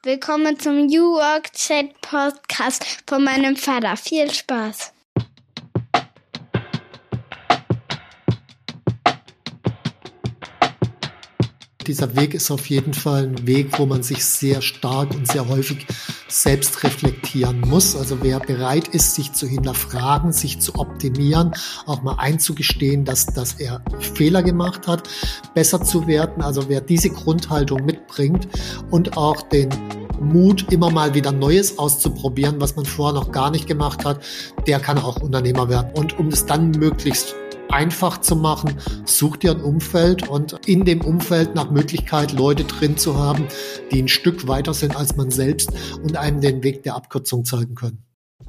Willkommen zum New Work Chat Podcast von meinem Vater. Viel Spaß. Dieser Weg ist auf jeden Fall ein Weg, wo man sich sehr stark und sehr häufig selbst reflektieren muss. Also wer bereit ist, sich zu hinterfragen, sich zu optimieren, auch mal einzugestehen, dass er Fehler gemacht hat, besser zu werden. Also wer diese Grundhaltung mitbringt und auch den Mut, immer mal wieder Neues auszuprobieren, was man vorher noch gar nicht gemacht hat, der kann auch Unternehmer werden. Und um es dann möglichst einfach zu machen, sucht ihr ein Umfeld und in dem Umfeld nach Möglichkeit Leute drin zu haben, die ein Stück weiter sind als man selbst und einem den Weg der Abkürzung zeigen können.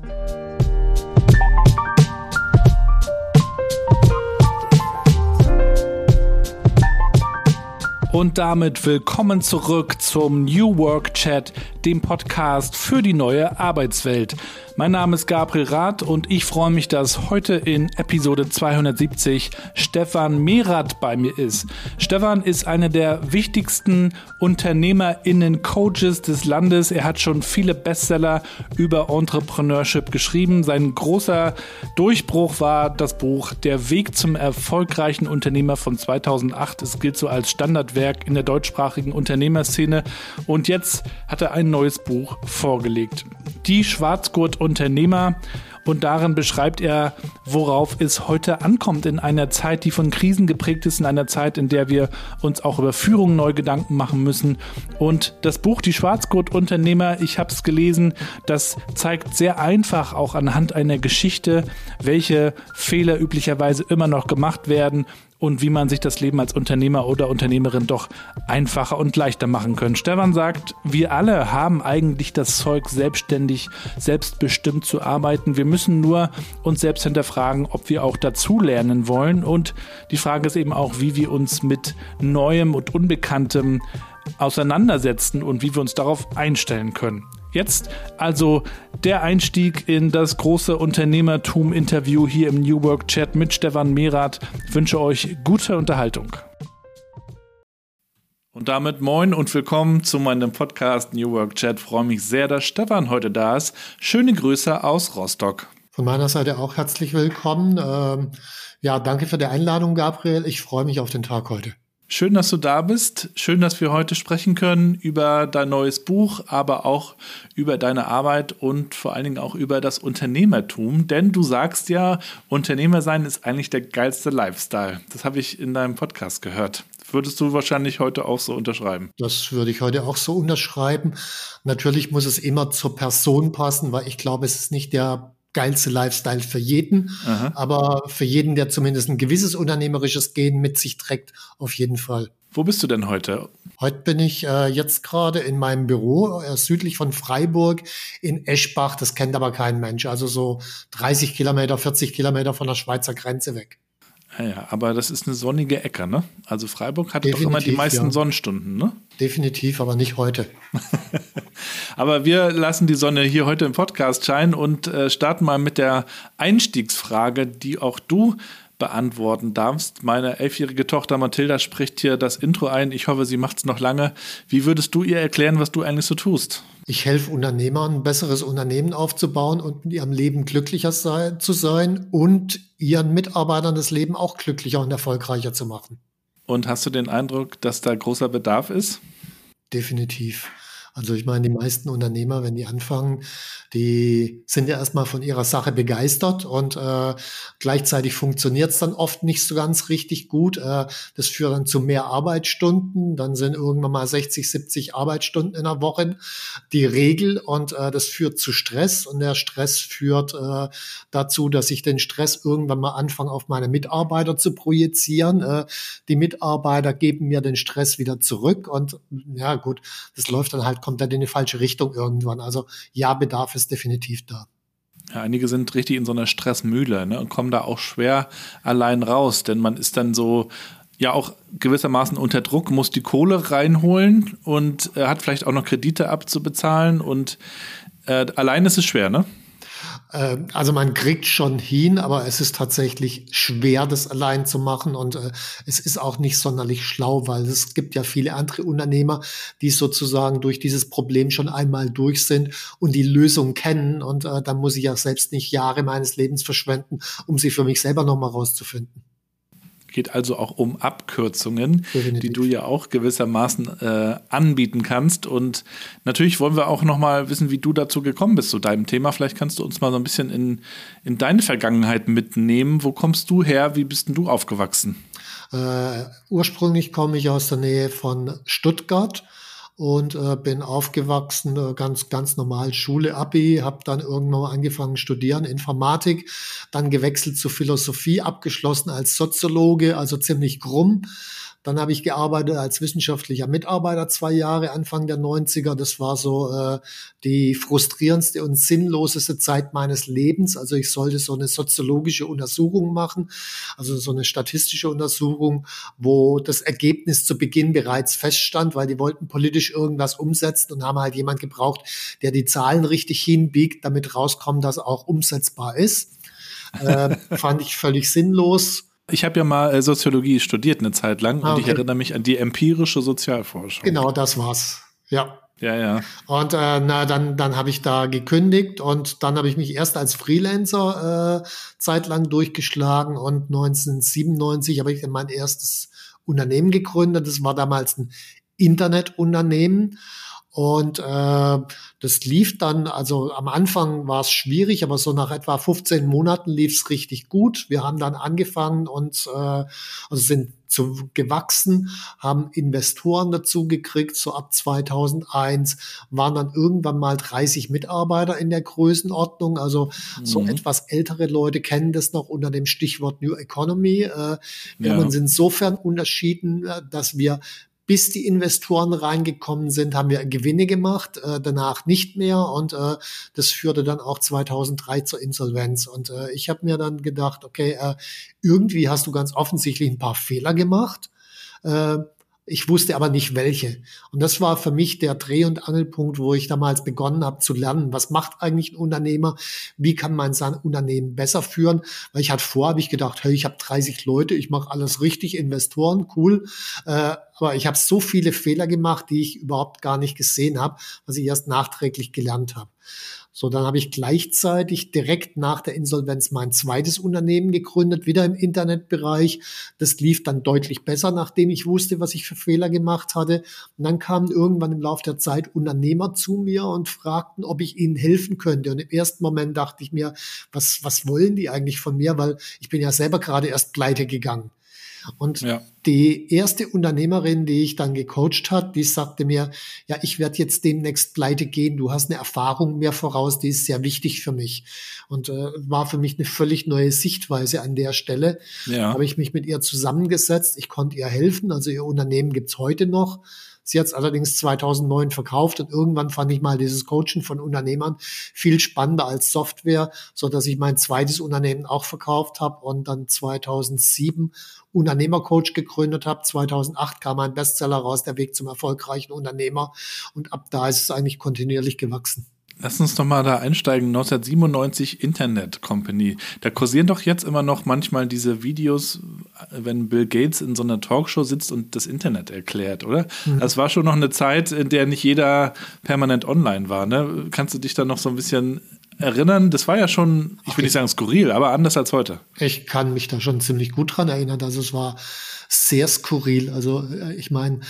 Und damit willkommen zurück zum New Work Chat, dem Podcast für die neue Arbeitswelt. Mein Name ist Gabriel Rath und ich freue mich, dass heute in Episode 270 Stefan Mehrath bei mir ist. Stefan ist einer der wichtigsten UnternehmerInnen-Coaches des Landes. Er hat schon viele Bestseller über Entrepreneurship geschrieben. Sein großer Durchbruch war das Buch Der Weg zum erfolgreichen Unternehmer von 2008. Es gilt so als Standardwerk in der deutschsprachigen Unternehmerszene. Und jetzt hat er ein neues Buch vorgelegt. Die Schwarzgurt-Unternehmer. Und darin beschreibt er, worauf es heute ankommt in einer Zeit, die von Krisen geprägt ist, in einer Zeit, in der wir uns auch über Führung neu Gedanken machen müssen. Und das Buch Die Schwarzgurt-Unternehmer, ich habe es gelesen, das zeigt sehr einfach auch anhand einer Geschichte, welche Fehler üblicherweise immer noch gemacht werden und wie man sich das Leben als Unternehmer oder Unternehmerin doch einfacher und leichter machen kann. Stefan sagt, wir alle haben eigentlich das Zeug, selbstständig, selbstbestimmt zu arbeiten. Wir müssen nur uns selbst hinterfragen, ob wir auch dazulernen wollen. Und die Frage ist eben auch, wie wir uns mit Neuem und Unbekanntem auseinandersetzen und wie wir uns darauf einstellen können. Jetzt also der Einstieg in das große Unternehmertum-Interview hier im New Work Chat mit Stefan Mehrath. Ich wünsche euch gute Unterhaltung. Und damit moin und willkommen zu meinem Podcast New Work Chat. Ich freue mich sehr, dass Stefan heute da ist. Schöne Grüße aus Rostock. Von meiner Seite auch herzlich willkommen. Danke für die Einladung, Gabriel. Ich freue mich auf den Tag heute. Schön, dass du da bist. Schön, dass wir heute sprechen können über dein neues Buch, aber auch über deine Arbeit und vor allen Dingen auch über das Unternehmertum. Denn du sagst ja, Unternehmer sein ist eigentlich der geilste Lifestyle. Das habe ich in deinem Podcast gehört. Würdest du wahrscheinlich heute auch so unterschreiben? Das würde ich heute auch so unterschreiben. Natürlich muss es immer zur Person passen, weil ich glaube, es ist nicht der geilste Lifestyle für jeden, aber für jeden, der zumindest ein gewisses unternehmerisches Gen mit sich trägt, auf jeden Fall. Wo bist du denn heute? Heute bin ich jetzt gerade in meinem Büro, südlich von Freiburg in Eschbach. Das kennt aber kein Mensch. Also so 30 Kilometer, 40 Kilometer von der Schweizer Grenze weg. Ja, aber das ist eine sonnige Ecke, ne? Also Freiburg hat doch immer die meisten Sonnenstunden, ne? Definitiv, aber nicht heute. Aber wir lassen die Sonne hier heute im Podcast scheinen und starten mal mit der Einstiegsfrage, die auch du beantworten darfst. Meine 11-jährige Tochter Mathilda spricht hier das Intro ein. Ich hoffe, sie macht es noch lange. Wie würdest du ihr erklären, was du eigentlich so tust? Ich helfe Unternehmern, ein besseres Unternehmen aufzubauen und in ihrem Leben glücklicher zu sein und ihren Mitarbeitern das Leben auch glücklicher und erfolgreicher zu machen. Und hast du den Eindruck, dass da großer Bedarf ist? Definitiv. Also ich meine, die meisten Unternehmer, wenn die anfangen, die sind ja erstmal von ihrer Sache begeistert und gleichzeitig funktioniert es dann oft nicht so ganz richtig gut. Das führt dann zu mehr Arbeitsstunden. Dann sind irgendwann mal 60, 70 Arbeitsstunden in der Woche die Regel und das führt zu Stress. Und der Stress führt dazu, dass ich den Stress irgendwann mal anfange, auf meine Mitarbeiter zu projizieren. Die Mitarbeiter geben mir den Stress wieder zurück und ja gut, das läuft dann halt komplett in die falsche Richtung irgendwann. Also ja, Bedarf ist definitiv da. Ja, einige sind richtig in so einer Stressmühle, ne, und kommen da auch schwer allein raus, denn man ist dann so ja auch gewissermaßen unter Druck, muss die Kohle reinholen und hat vielleicht auch noch Kredite abzubezahlen und allein ist es schwer, ne? Also man kriegt schon hin, aber es ist tatsächlich schwer, das allein zu machen und es ist auch nicht sonderlich schlau, weil es gibt ja viele andere Unternehmer, die sozusagen durch dieses Problem schon einmal durch sind und die Lösung kennen und dann muss ich ja selbst nicht Jahre meines Lebens verschwenden, um sie für mich selber nochmal rauszufinden. Geht also auch um Abkürzungen, Definitiv. Die du ja auch gewissermaßen anbieten kannst. Und natürlich wollen wir auch noch mal wissen, wie du dazu gekommen bist zu deinem Thema. Vielleicht kannst du uns mal so ein bisschen in deine Vergangenheit mitnehmen. Wo kommst du her? Wie bist denn du aufgewachsen? Ursprünglich komme ich aus der Nähe von Stuttgart und bin aufgewachsen, ganz normal Schule, Abi, habe dann irgendwann mal angefangen studieren, Informatik, dann gewechselt zu Philosophie, abgeschlossen als Soziologe, also ziemlich krumm. Dann habe ich gearbeitet als wissenschaftlicher Mitarbeiter 2 Jahre, Anfang der 90er. Das war so die frustrierendste und sinnloseste Zeit meines Lebens. Also ich sollte so eine soziologische Untersuchung machen, also so eine statistische Untersuchung, wo das Ergebnis zu Beginn bereits feststand, weil die wollten politisch irgendwas umsetzen und haben halt jemand gebraucht, der die Zahlen richtig hinbiegt, damit rauskommt, dass auch umsetzbar ist. Fand ich völlig sinnlos. Ich habe ja mal Soziologie studiert eine Zeit lang und Okay. ich erinnere mich an die empirische Sozialforschung. Genau, das war's. Ja. Ja. Und dann habe ich da gekündigt und dann habe ich mich erst als Freelancer zeitlang durchgeschlagen und 1997 habe ich dann mein erstes Unternehmen gegründet. Das war damals ein Internetunternehmen. Und das lief dann, also am Anfang war es schwierig, aber so nach etwa 15 Monaten lief es richtig gut. Wir haben dann angefangen und sind gewachsen, haben Investoren dazu gekriegt, so ab 2001 waren dann irgendwann mal 30 Mitarbeiter in der Größenordnung. Also so etwas ältere Leute kennen das noch unter dem Stichwort New Economy. Wir haben uns insofern unterschieden, dass wir bis die Investoren reingekommen sind, haben wir Gewinne gemacht, danach nicht mehr und das führte dann auch 2003 zur Insolvenz. Und ich habe mir dann gedacht, okay, irgendwie hast du ganz offensichtlich ein paar Fehler gemacht. Ich wusste aber nicht welche. Und das war für mich der Dreh- und Angelpunkt, wo ich damals begonnen habe zu lernen, was macht eigentlich ein Unternehmer, wie kann man sein Unternehmen besser führen. Weil habe ich gedacht, hey, ich habe 30 Leute, ich mache alles richtig, Investoren, cool. Aber ich habe so viele Fehler gemacht, die ich überhaupt gar nicht gesehen habe, was ich erst nachträglich gelernt habe. So, dann habe ich gleichzeitig direkt nach der Insolvenz mein zweites Unternehmen gegründet, wieder im Internetbereich. Das lief dann deutlich besser, nachdem ich wusste, was ich für Fehler gemacht hatte. Und dann kamen irgendwann im Laufe der Zeit Unternehmer zu mir und fragten, ob ich ihnen helfen könnte. Und im ersten Moment dachte ich mir, was wollen die eigentlich von mir? Weil ich bin ja selber gerade erst pleite gegangen. Und die erste Unternehmerin, die ich dann gecoacht hat, die sagte mir, ja, ich werde jetzt demnächst pleite gehen, du hast eine Erfahrung mehr voraus, die ist sehr wichtig für mich. Und war für mich eine völlig neue Sichtweise an der Stelle. Habe ich mich mit ihr zusammengesetzt, ich konnte ihr helfen, also ihr Unternehmen gibt's heute noch. Sie hat es allerdings 2009 verkauft und irgendwann fand ich mal dieses Coachen von Unternehmern viel spannender als Software, so dass ich mein zweites Unternehmen auch verkauft habe und dann 2007 Unternehmercoach gegründet habe. 2008 kam ein Bestseller raus, der Weg zum erfolgreichen Unternehmer und ab da ist es eigentlich kontinuierlich gewachsen. Lass uns doch mal da einsteigen. 1997 Internet Company. Da kursieren doch jetzt immer noch manchmal diese Videos, wenn Bill Gates in so einer Talkshow sitzt und das Internet erklärt, oder? Das war schon noch eine Zeit, in der nicht jeder permanent online war, ne? Kannst du dich da noch so ein bisschen erinnern? Das war ja schon, ich will nicht sagen skurril, aber anders als heute. Ich kann mich da schon ziemlich gut dran erinnern. Also es war sehr skurril. Also ich meine,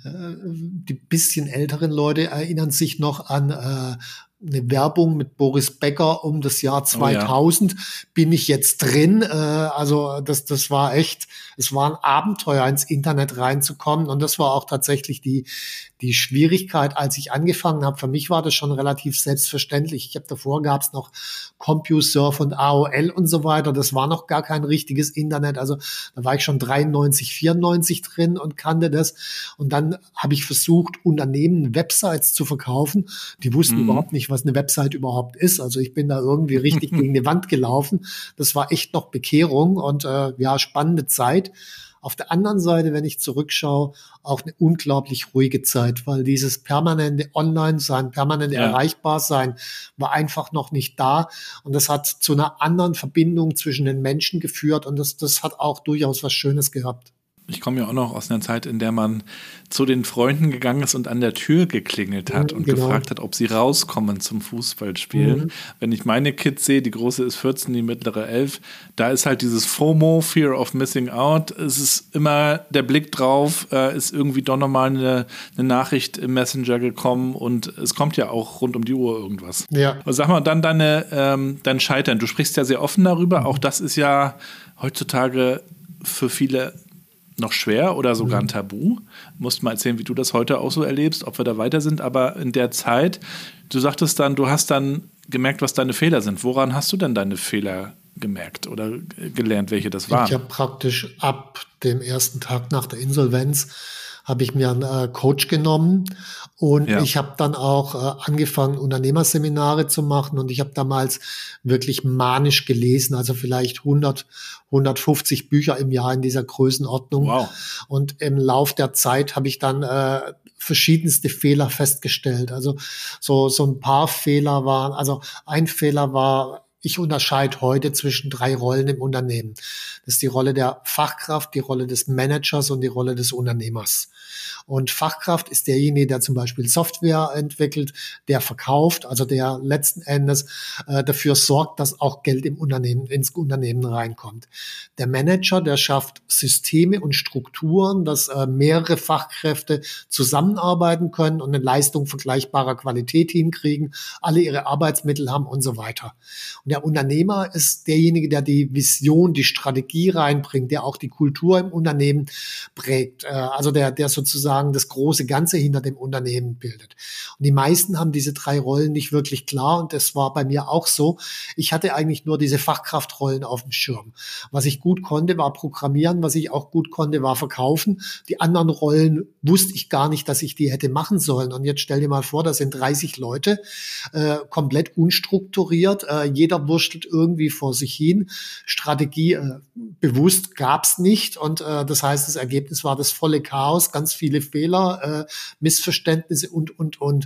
die bisschen älteren Leute erinnern sich noch an eine Werbung mit Boris Becker um das Jahr 2000. Bin ich jetzt drin? Also das war echt, es war ein Abenteuer, ins Internet reinzukommen. Und das war auch tatsächlich die Schwierigkeit, als ich angefangen habe. Für mich war das schon relativ selbstverständlich. Davor gab es noch CompuServe und AOL und so weiter. Das war noch gar kein richtiges Internet. Also da war ich schon 93, 94 drin und kannte das. Und dann habe ich versucht, Unternehmen Websites zu verkaufen. Die wussten überhaupt nicht, was eine Website überhaupt ist. Also ich bin da irgendwie richtig gegen die Wand gelaufen. Das war echt noch Bekehrung und spannende Zeit. Auf der anderen Seite, wenn ich zurückschaue, auch eine unglaublich ruhige Zeit, weil dieses permanente Online-Sein, permanente Erreichbar-Sein war einfach noch nicht da. Und das hat zu einer anderen Verbindung zwischen den Menschen geführt. Und das hat auch durchaus was Schönes gehabt. Ich komme ja auch noch aus einer Zeit, in der man zu den Freunden gegangen ist und an der Tür geklingelt hat und gefragt hat, ob sie rauskommen zum Fußballspielen. Wenn ich meine Kids sehe, die große ist 14, die mittlere 11, da ist halt dieses FOMO, Fear of Missing Out. Es ist immer der Blick drauf, ist irgendwie doch nochmal eine Nachricht im Messenger gekommen und es kommt ja auch rund um die Uhr irgendwas. Ja. Und sag mal, dann dein Scheitern. Du sprichst ja sehr offen darüber. Auch das ist ja heutzutage für viele noch schwer oder sogar ein Tabu. Musst mal erzählen, wie du das heute auch so erlebst, ob wir da weiter sind. Aber in der Zeit, du sagtest dann, du hast dann gemerkt, was deine Fehler sind. Woran hast du denn deine Fehler gemerkt oder gelernt, welche das waren? Ich habe praktisch ab dem ersten Tag nach der Insolvenz habe ich mir einen Coach genommen und ich habe dann auch angefangen, Unternehmerseminare zu machen und ich habe damals wirklich manisch gelesen, also vielleicht 150 Bücher im Jahr in dieser Größenordnung. Wow. Und im Lauf der Zeit habe ich dann verschiedenste Fehler festgestellt. Also so ein paar Fehler waren, also ein Fehler war, ich unterscheide heute zwischen 3 Rollen im Unternehmen. Das ist die Rolle der Fachkraft, die Rolle des Managers und die Rolle des Unternehmers. Und Fachkraft ist derjenige, der zum Beispiel Software entwickelt, der verkauft, also der letzten Endes dafür sorgt, dass auch Geld ins Unternehmen reinkommt. Der Manager, der schafft Systeme und Strukturen, dass mehrere Fachkräfte zusammenarbeiten können und eine Leistung vergleichbarer Qualität hinkriegen, alle ihre Arbeitsmittel haben und so weiter. Und der Unternehmer ist derjenige, der die Vision, die Strategie reinbringt, der auch die Kultur im Unternehmen prägt, also der sozusagen das große Ganze hinter dem Unternehmen bildet. Und die meisten haben diese 3 Rollen nicht wirklich klar und das war bei mir auch so. Ich hatte eigentlich nur diese Fachkraftrollen auf dem Schirm. Was ich gut konnte, war Programmieren, was ich auch gut konnte, war Verkaufen. Die anderen Rollen wusste ich gar nicht, dass ich die hätte machen sollen. Und jetzt stell dir mal vor, das sind 30 Leute, komplett unstrukturiert, jeder wurschtelt irgendwie vor sich hin. Strategie bewusst gab's nicht und das heißt, das Ergebnis war das volle Chaos, ganz viele Fehler, Missverständnisse und. Und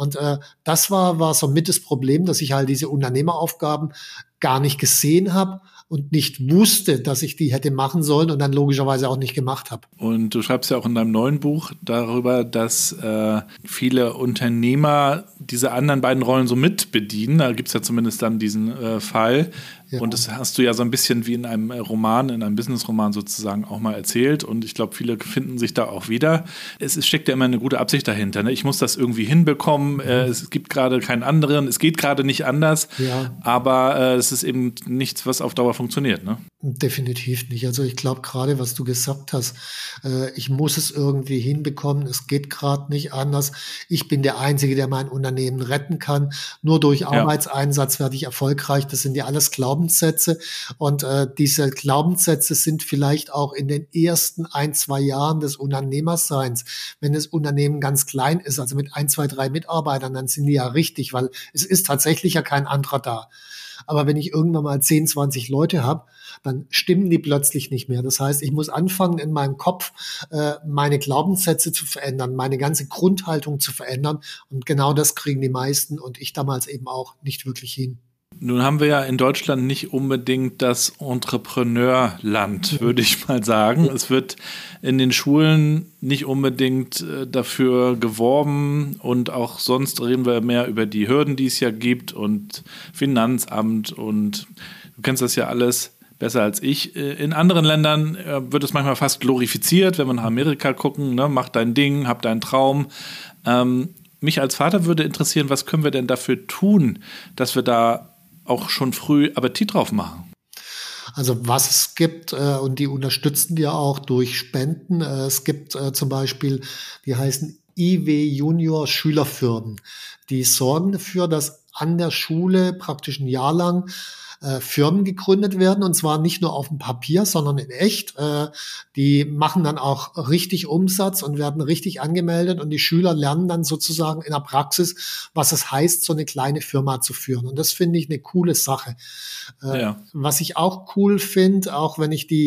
das war somit das Problem, dass ich halt diese Unternehmeraufgaben gar nicht gesehen habe und nicht wusste, dass ich die hätte machen sollen und dann logischerweise auch nicht gemacht habe. Und du schreibst ja auch in deinem neuen Buch darüber, dass viele Unternehmer diese anderen beiden Rollen so mitbedienen. Da gibt es ja zumindest dann diesen Fall. Ja. Und das hast du ja so ein bisschen wie in einem Roman, in einem Businessroman sozusagen auch mal erzählt. Und ich glaube, viele finden sich da auch wieder. Es steckt ja immer eine gute Absicht dahinter. Ne? Ich muss das irgendwie hinbekommen. Es gibt gerade keinen anderen. Es geht gerade nicht anders. Ja. Aber es ist eben nichts, was auf Dauer funktioniert. Ne? Definitiv nicht. Also ich glaube gerade, was du gesagt hast, ich muss es irgendwie hinbekommen. Es geht gerade nicht anders. Ich bin der Einzige, der mein Unternehmen retten kann. Nur durch Arbeitseinsatz werde ich erfolgreich. Das sind ja alles Glaubenssätze. Und diese Glaubenssätze sind vielleicht auch in den ersten 1-2 Jahren des Unternehmerseins. Wenn das Unternehmen ganz klein ist, also mit 1, 2, 3 Mitarbeitern, dann sind die ja richtig, weil es ist tatsächlich ja kein anderer da. Aber wenn ich irgendwann mal 10, 20 Leute habe, dann stimmen die plötzlich nicht mehr. Das heißt, ich muss anfangen, in meinem Kopf meine Glaubenssätze zu verändern, meine ganze Grundhaltung zu verändern. Und genau das kriegen die meisten und ich damals eben auch nicht wirklich hin. Nun haben wir ja in Deutschland nicht unbedingt das Entrepreneurland, würde ich mal sagen. Es wird in den Schulen nicht unbedingt dafür geworben und auch sonst reden wir mehr über die Hürden, die es ja gibt und Finanzamt und du kennst das ja alles besser als ich. In anderen Ländern wird es manchmal fast glorifiziert, wenn wir nach Amerika gucken, ne? Mach dein Ding, hab deinen Traum. Mich als Vater würde interessieren, was können wir denn dafür tun, dass wir da auch schon früh Appetit drauf machen? Also was es gibt, und die unterstützen wir auch durch Spenden. Es gibt zum Beispiel, die heißen IW Junior Schülerfirmen. Die sorgen dafür, dass an der Schule praktisch ein Jahr lang Firmen gegründet werden und zwar nicht nur auf dem Papier, sondern in echt. Die machen dann auch richtig Umsatz und werden richtig angemeldet und die Schüler lernen dann sozusagen in der Praxis, was es heißt, so eine kleine Firma zu führen. Und das finde ich eine coole Sache. Was ich auch cool finde, auch wenn ich die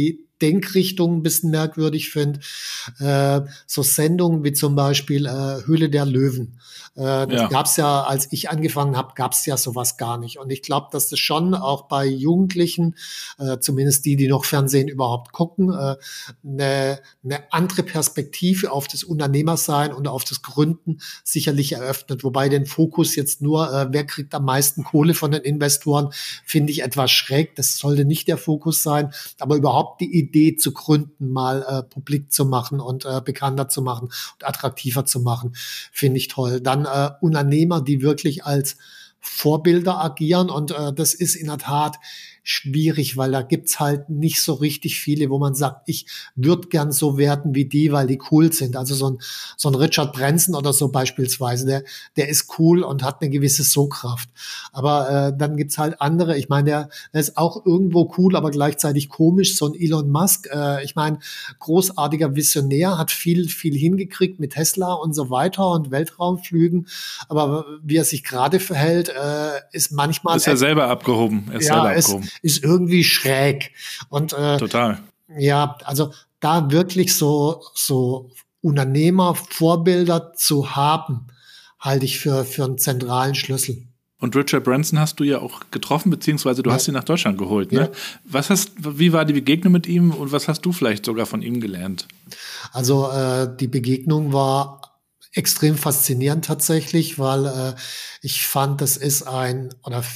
Denkrichtung ein bisschen merkwürdig finde. So Sendungen wie zum Beispiel Höhle der Löwen. Das gab's ja, als ich angefangen habe, gab's ja sowas gar nicht. Und ich glaube, dass das schon auch bei Jugendlichen, zumindest die noch Fernsehen überhaupt gucken, eine andere Perspektive auf das Unternehmersein und auf das Gründen sicherlich eröffnet. Wobei den Fokus jetzt nur, wer kriegt am meisten Kohle von den Investoren, finde ich etwas schräg. Das sollte nicht der Fokus sein. Aber überhaupt die Idee zu gründen, mal publik zu machen und bekannter zu machen und attraktiver zu machen, finde ich toll. Dann Unternehmer, die wirklich als Vorbilder agieren und das ist in der Tat schwierig, weil da gibt's halt nicht so richtig viele, wo man sagt, ich würde gern so werden wie die, weil die cool sind. Also so ein Richard Branson oder so beispielsweise, der ist cool und hat eine gewisse Sogkraft. Aber dann gibt's halt andere, ich meine, der ist auch irgendwo cool, aber gleichzeitig komisch, so ein Elon Musk. Ich meine, großartiger Visionär, hat viel hingekriegt mit Tesla und so weiter und Weltraumflügen. Aber wie er sich gerade verhält, ist manchmal... Ist er selber abgehoben. Ist irgendwie schräg. Und total. Ja, also da wirklich so Unternehmer, Vorbilder zu haben, halte ich für einen zentralen Schlüssel. Und Richard Branson hast du ja auch getroffen, beziehungsweise du hast ihn nach Deutschland geholt. Ne? Ja. Wie war die Begegnung mit ihm und was hast du vielleicht sogar von ihm gelernt? Also die Begegnung war extrem faszinierend tatsächlich, weil ich fand, es ist ein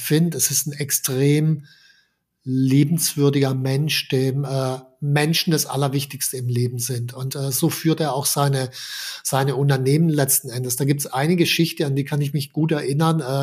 extrem liebenswürdiger Mensch, dem Menschen das Allerwichtigste im Leben sind. Und so führt er auch seine Unternehmen letzten Endes. Da gibt es eine Geschichte, an die kann ich mich gut erinnern.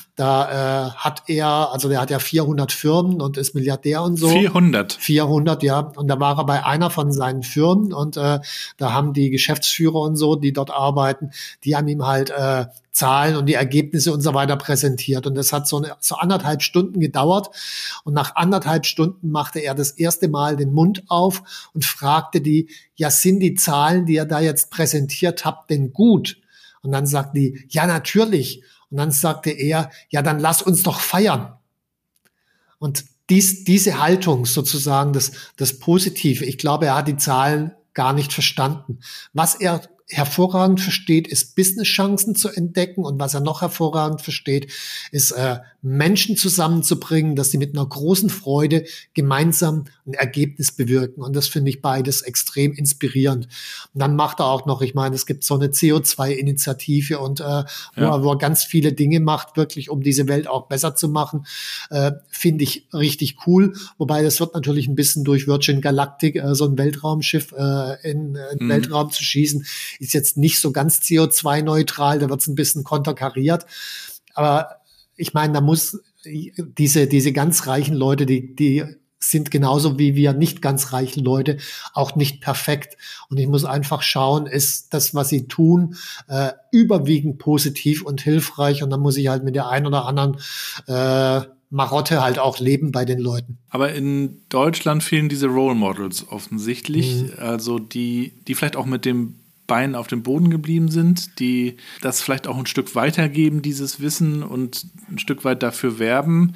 Der hat ja 400 Firmen und ist Milliardär und so. 400, ja. Und da war er bei einer von seinen Firmen und da haben die Geschäftsführer und so, die dort arbeiten, die haben ihm halt Zahlen und die Ergebnisse und so weiter präsentiert. Und das hat so 1,5 Stunden gedauert. Und nach 1,5 Stunden machte er das erste Mal den Mund auf und fragte die, ja, sind die Zahlen, die ihr da jetzt präsentiert habt, denn gut? Und dann sagten die, ja, natürlich. Und dann sagte er, ja, dann lass uns doch feiern. Und diese Haltung sozusagen, das Positive, ich glaube, er hat die Zahlen gar nicht verstanden. Was er hervorragend versteht, ist Business-Chancen zu entdecken und was er noch hervorragend versteht, ist Menschen zusammenzubringen, dass sie mit einer großen Freude gemeinsam ein Ergebnis bewirken und das finde ich beides extrem inspirierend. Und dann macht er auch noch, ich meine, es gibt so eine CO2-Initiative und wo er ganz viele Dinge macht, wirklich um diese Welt auch besser zu machen, finde ich richtig cool, wobei das wird natürlich ein bisschen durch Virgin Galactic, so ein Weltraumschiff in den Weltraum zu schießen, ist jetzt nicht so ganz CO2-neutral, da wird es ein bisschen konterkariert. Aber ich meine, da muss diese ganz reichen Leute, die sind genauso wie wir nicht ganz reichen Leute auch nicht perfekt. Und ich muss einfach schauen, ist das, was sie tun, überwiegend positiv und hilfreich. Und dann muss ich halt mit der einen oder anderen Marotte halt auch leben bei den Leuten. Aber in Deutschland fehlen diese Role Models offensichtlich, also die vielleicht auch mit dem Bein auf dem Boden geblieben sind, die das vielleicht auch ein Stück weitergeben, dieses Wissen und ein Stück weit dafür werben.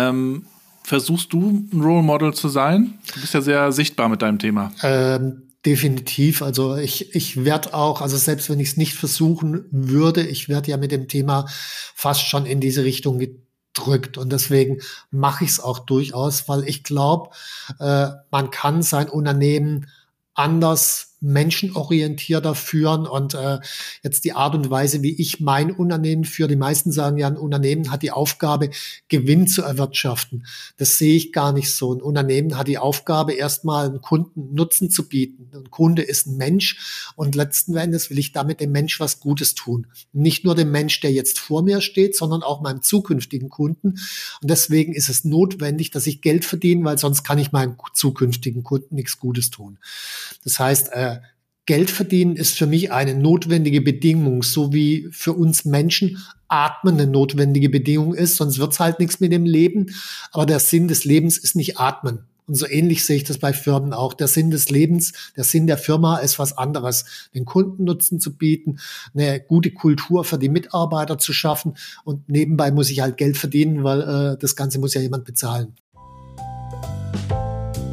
Versuchst du ein Role Model zu sein? Du bist ja sehr sichtbar mit deinem Thema. Definitiv. Also ich werde auch, also selbst wenn ich es nicht versuchen würde, ich werde ja mit dem Thema fast schon in diese Richtung gedrückt und deswegen mache ich es auch durchaus, weil ich glaube, man kann sein Unternehmen anders menschenorientierter führen und jetzt die Art und Weise, wie ich mein Unternehmen führe. Die meisten sagen ja, ein Unternehmen hat die Aufgabe, Gewinn zu erwirtschaften. Das sehe ich gar nicht so. Ein Unternehmen hat die Aufgabe, erstmal einem Kunden Nutzen zu bieten. Ein Kunde ist ein Mensch und letzten Endes will ich damit dem Mensch was Gutes tun. Nicht nur dem Mensch, der jetzt vor mir steht, sondern auch meinem zukünftigen Kunden. Und deswegen ist es notwendig, dass ich Geld verdiene, weil sonst kann ich meinem zukünftigen Kunden nichts Gutes tun. Das heißt, Geld verdienen ist für mich eine notwendige Bedingung, so wie für uns Menschen Atmen eine notwendige Bedingung ist, sonst wird's halt nichts mit dem Leben. Aber der Sinn des Lebens ist nicht Atmen. Und so ähnlich sehe ich das bei Firmen auch. Der Sinn des Lebens, der Sinn der Firma ist was anderes. Den Kunden Nutzen zu bieten, eine gute Kultur für die Mitarbeiter zu schaffen und nebenbei muss ich halt Geld verdienen, weil das Ganze muss ja jemand bezahlen.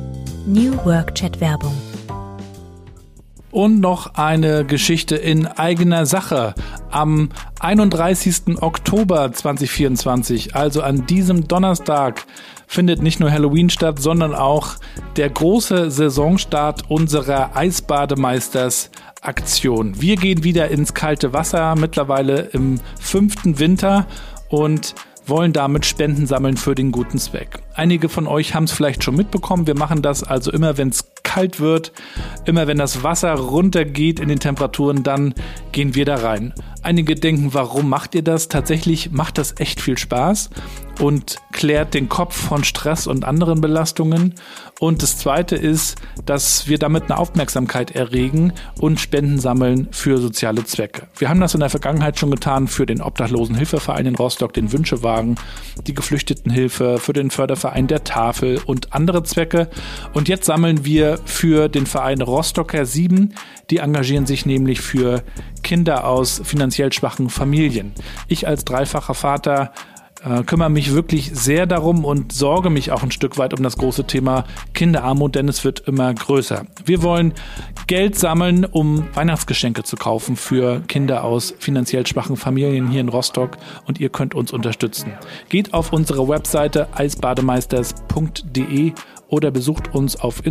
New Work Chat Werbung. Und noch eine Geschichte in eigener Sache. Am 31. Oktober 2024, also an diesem Donnerstag, findet nicht nur Halloween statt, sondern auch der große Saisonstart unserer Eisbademeisters-Aktion. Wir gehen wieder ins kalte Wasser, mittlerweile im 5. Winter, und wollen damit Spenden sammeln für den guten Zweck. Einige von euch haben es vielleicht schon mitbekommen. Wir machen das also immer, wenn es kalt wird, immer wenn das Wasser runtergeht in den Temperaturen, dann gehen wir da rein. Einige denken, warum macht ihr das? Tatsächlich macht das echt viel Spaß und klärt den Kopf von Stress und anderen Belastungen. Und das Zweite ist, dass wir damit eine Aufmerksamkeit erregen und Spenden sammeln für soziale Zwecke. Wir haben das in der Vergangenheit schon getan für den Obdachlosenhilfeverein in Rostock, den Wünschewagen, die Geflüchtetenhilfe, für den Förderverein der Tafel und andere Zwecke. Und jetzt sammeln wir für den Verein Rostocker 7. Die engagieren sich nämlich für Kinder aus finanziell schwachen Familien. Ich als dreifacher Vater kümmere mich wirklich sehr darum und sorge mich auch ein Stück weit um das große Thema Kinderarmut, denn es wird immer größer. Wir wollen Geld sammeln, um Weihnachtsgeschenke zu kaufen für Kinder aus finanziell schwachen Familien hier in Rostock, und ihr könnt uns unterstützen. Geht auf unsere Webseite eisbademeisters.de oder besucht uns auf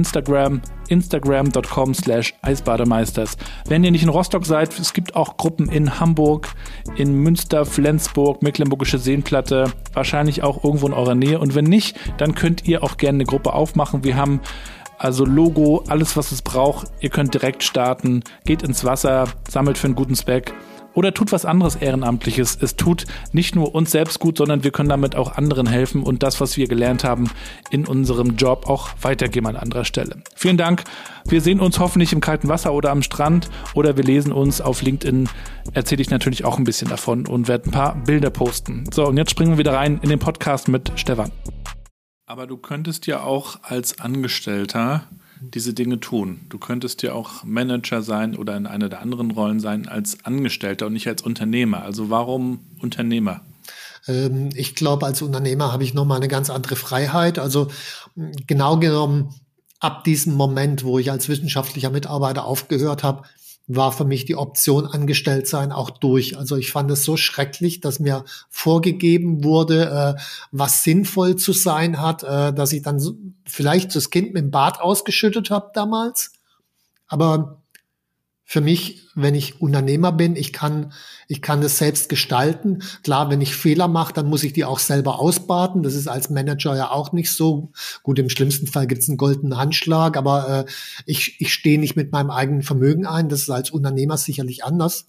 instagram.com/eisbademeisters. Wenn ihr nicht in Rostock seid, es gibt auch Gruppen in Hamburg, in Münster, Flensburg, Mecklenburgische Seenplatte, wahrscheinlich auch irgendwo in eurer Nähe. Und wenn nicht, dann könnt ihr auch gerne eine Gruppe aufmachen. Wir haben also Logo, alles was es braucht. Ihr könnt direkt starten, geht ins Wasser, sammelt für einen guten Zweck. Oder tut was anderes Ehrenamtliches. Es tut nicht nur uns selbst gut, sondern wir können damit auch anderen helfen und das, was wir gelernt haben, in unserem Job auch weitergeben an anderer Stelle. Vielen Dank. Wir sehen uns hoffentlich im kalten Wasser oder am Strand, oder wir lesen uns auf LinkedIn. Erzähle ich natürlich auch ein bisschen davon und werde ein paar Bilder posten. So, und jetzt springen wir wieder rein in den Podcast mit Stefan. Aber du könntest ja auch als Angestellter diese Dinge tun. Du könntest ja auch Manager sein oder in einer der anderen Rollen sein als Angestellter und nicht als Unternehmer. Also warum Unternehmer? Ich glaube, als Unternehmer habe ich nochmal eine ganz andere Freiheit. Also genau genommen, ab diesem Moment, wo ich als wissenschaftlicher Mitarbeiter aufgehört habe, war für mich die Option angestellt sein auch durch. Also ich fand es so schrecklich, dass mir vorgegeben wurde, was sinnvoll zu sein hat, dass ich dann vielleicht das Kind mit dem Bad ausgeschüttet habe damals. Aber für mich, wenn ich Unternehmer bin, ich kann das selbst gestalten. Klar, wenn ich Fehler mache, dann muss ich die auch selber ausbaden. Das ist als Manager ja auch nicht so gut. Im schlimmsten Fall gibt es einen goldenen Handschlag, aber ich stehe nicht mit meinem eigenen Vermögen ein. Das ist als Unternehmer sicherlich anders.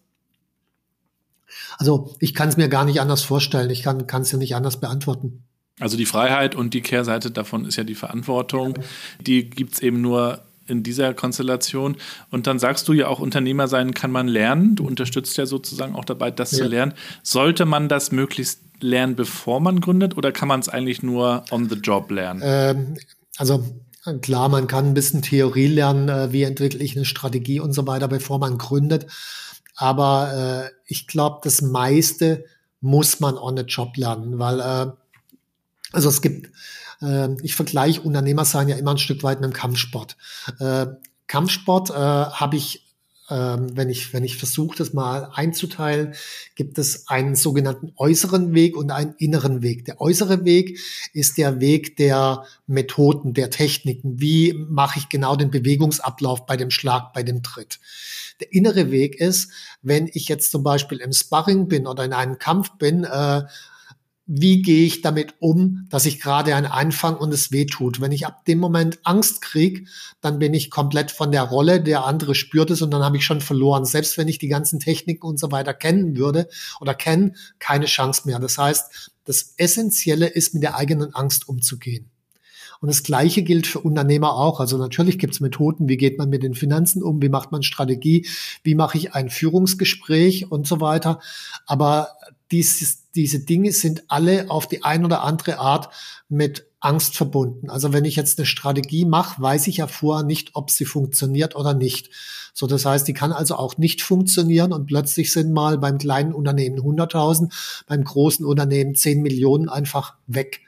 Also ich kann es mir gar nicht anders vorstellen. Ich kann es ja nicht anders beantworten. Also die Freiheit und die Kehrseite davon ist ja die Verantwortung. Die gibt's eben nur in dieser Konstellation. Und dann sagst du ja auch, Unternehmer sein kann man lernen. Du unterstützt ja sozusagen auch dabei, das zu lernen. Sollte man das möglichst lernen, bevor man gründet, oder kann man es eigentlich nur on the job lernen? Also klar, man kann ein bisschen Theorie lernen, wie entwickle ich eine Strategie und so weiter, bevor man gründet. Aber ich glaube, das meiste muss man on the job lernen, weil also es gibt ich vergleiche Unternehmersein ja immer ein Stück weit mit dem Kampfsport. Kampfsport habe ich, wenn ich versuche, das mal einzuteilen, gibt es einen sogenannten äußeren Weg und einen inneren Weg. Der äußere Weg ist der Weg der Methoden, der Techniken. Wie mache ich genau den Bewegungsablauf bei dem Schlag, bei dem Tritt? Der innere Weg ist, wenn ich jetzt zum Beispiel im Sparring bin oder in einem Kampf bin, wie gehe ich damit um, dass ich gerade einen einfange und es weh tut? Wenn ich ab dem Moment Angst kriege, dann bin ich komplett von der Rolle, der andere spürt es, und dann habe ich schon verloren. Selbst wenn ich die ganzen Techniken und so weiter kennen würde oder kenne, keine Chance mehr. Das heißt, das Essentielle ist, mit der eigenen Angst umzugehen. Und das Gleiche gilt für Unternehmer auch. Also natürlich gibt es Methoden, wie geht man mit den Finanzen um, wie macht man Strategie, wie mache ich ein Führungsgespräch und so weiter. Aber diese Dinge sind alle auf die ein oder andere Art mit Angst verbunden. Also wenn ich jetzt eine Strategie mache, weiß ich ja vorher nicht, ob sie funktioniert oder nicht. So, das heißt, die kann also auch nicht funktionieren und plötzlich sind mal beim kleinen Unternehmen 100.000, beim großen Unternehmen 10 Millionen einfach weg.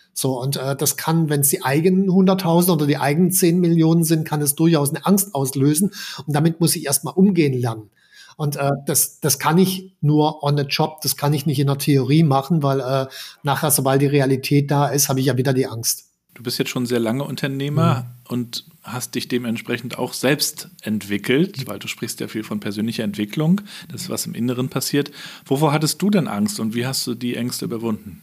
So, und das kann, wenn es die eigenen 100.000 oder die eigenen 10 Millionen sind, kann es durchaus eine Angst auslösen. Und damit muss ich erstmal umgehen lernen. Und das kann ich nur on the job, das kann ich nicht in der Theorie machen, weil nachher, sobald die Realität da ist, habe ich ja wieder die Angst. Du bist jetzt schon sehr lange Unternehmer und hast dich dementsprechend auch selbst entwickelt, weil du sprichst ja viel von persönlicher Entwicklung, das, was im Inneren passiert. Wovor hattest du denn Angst und wie hast du die Ängste überwunden?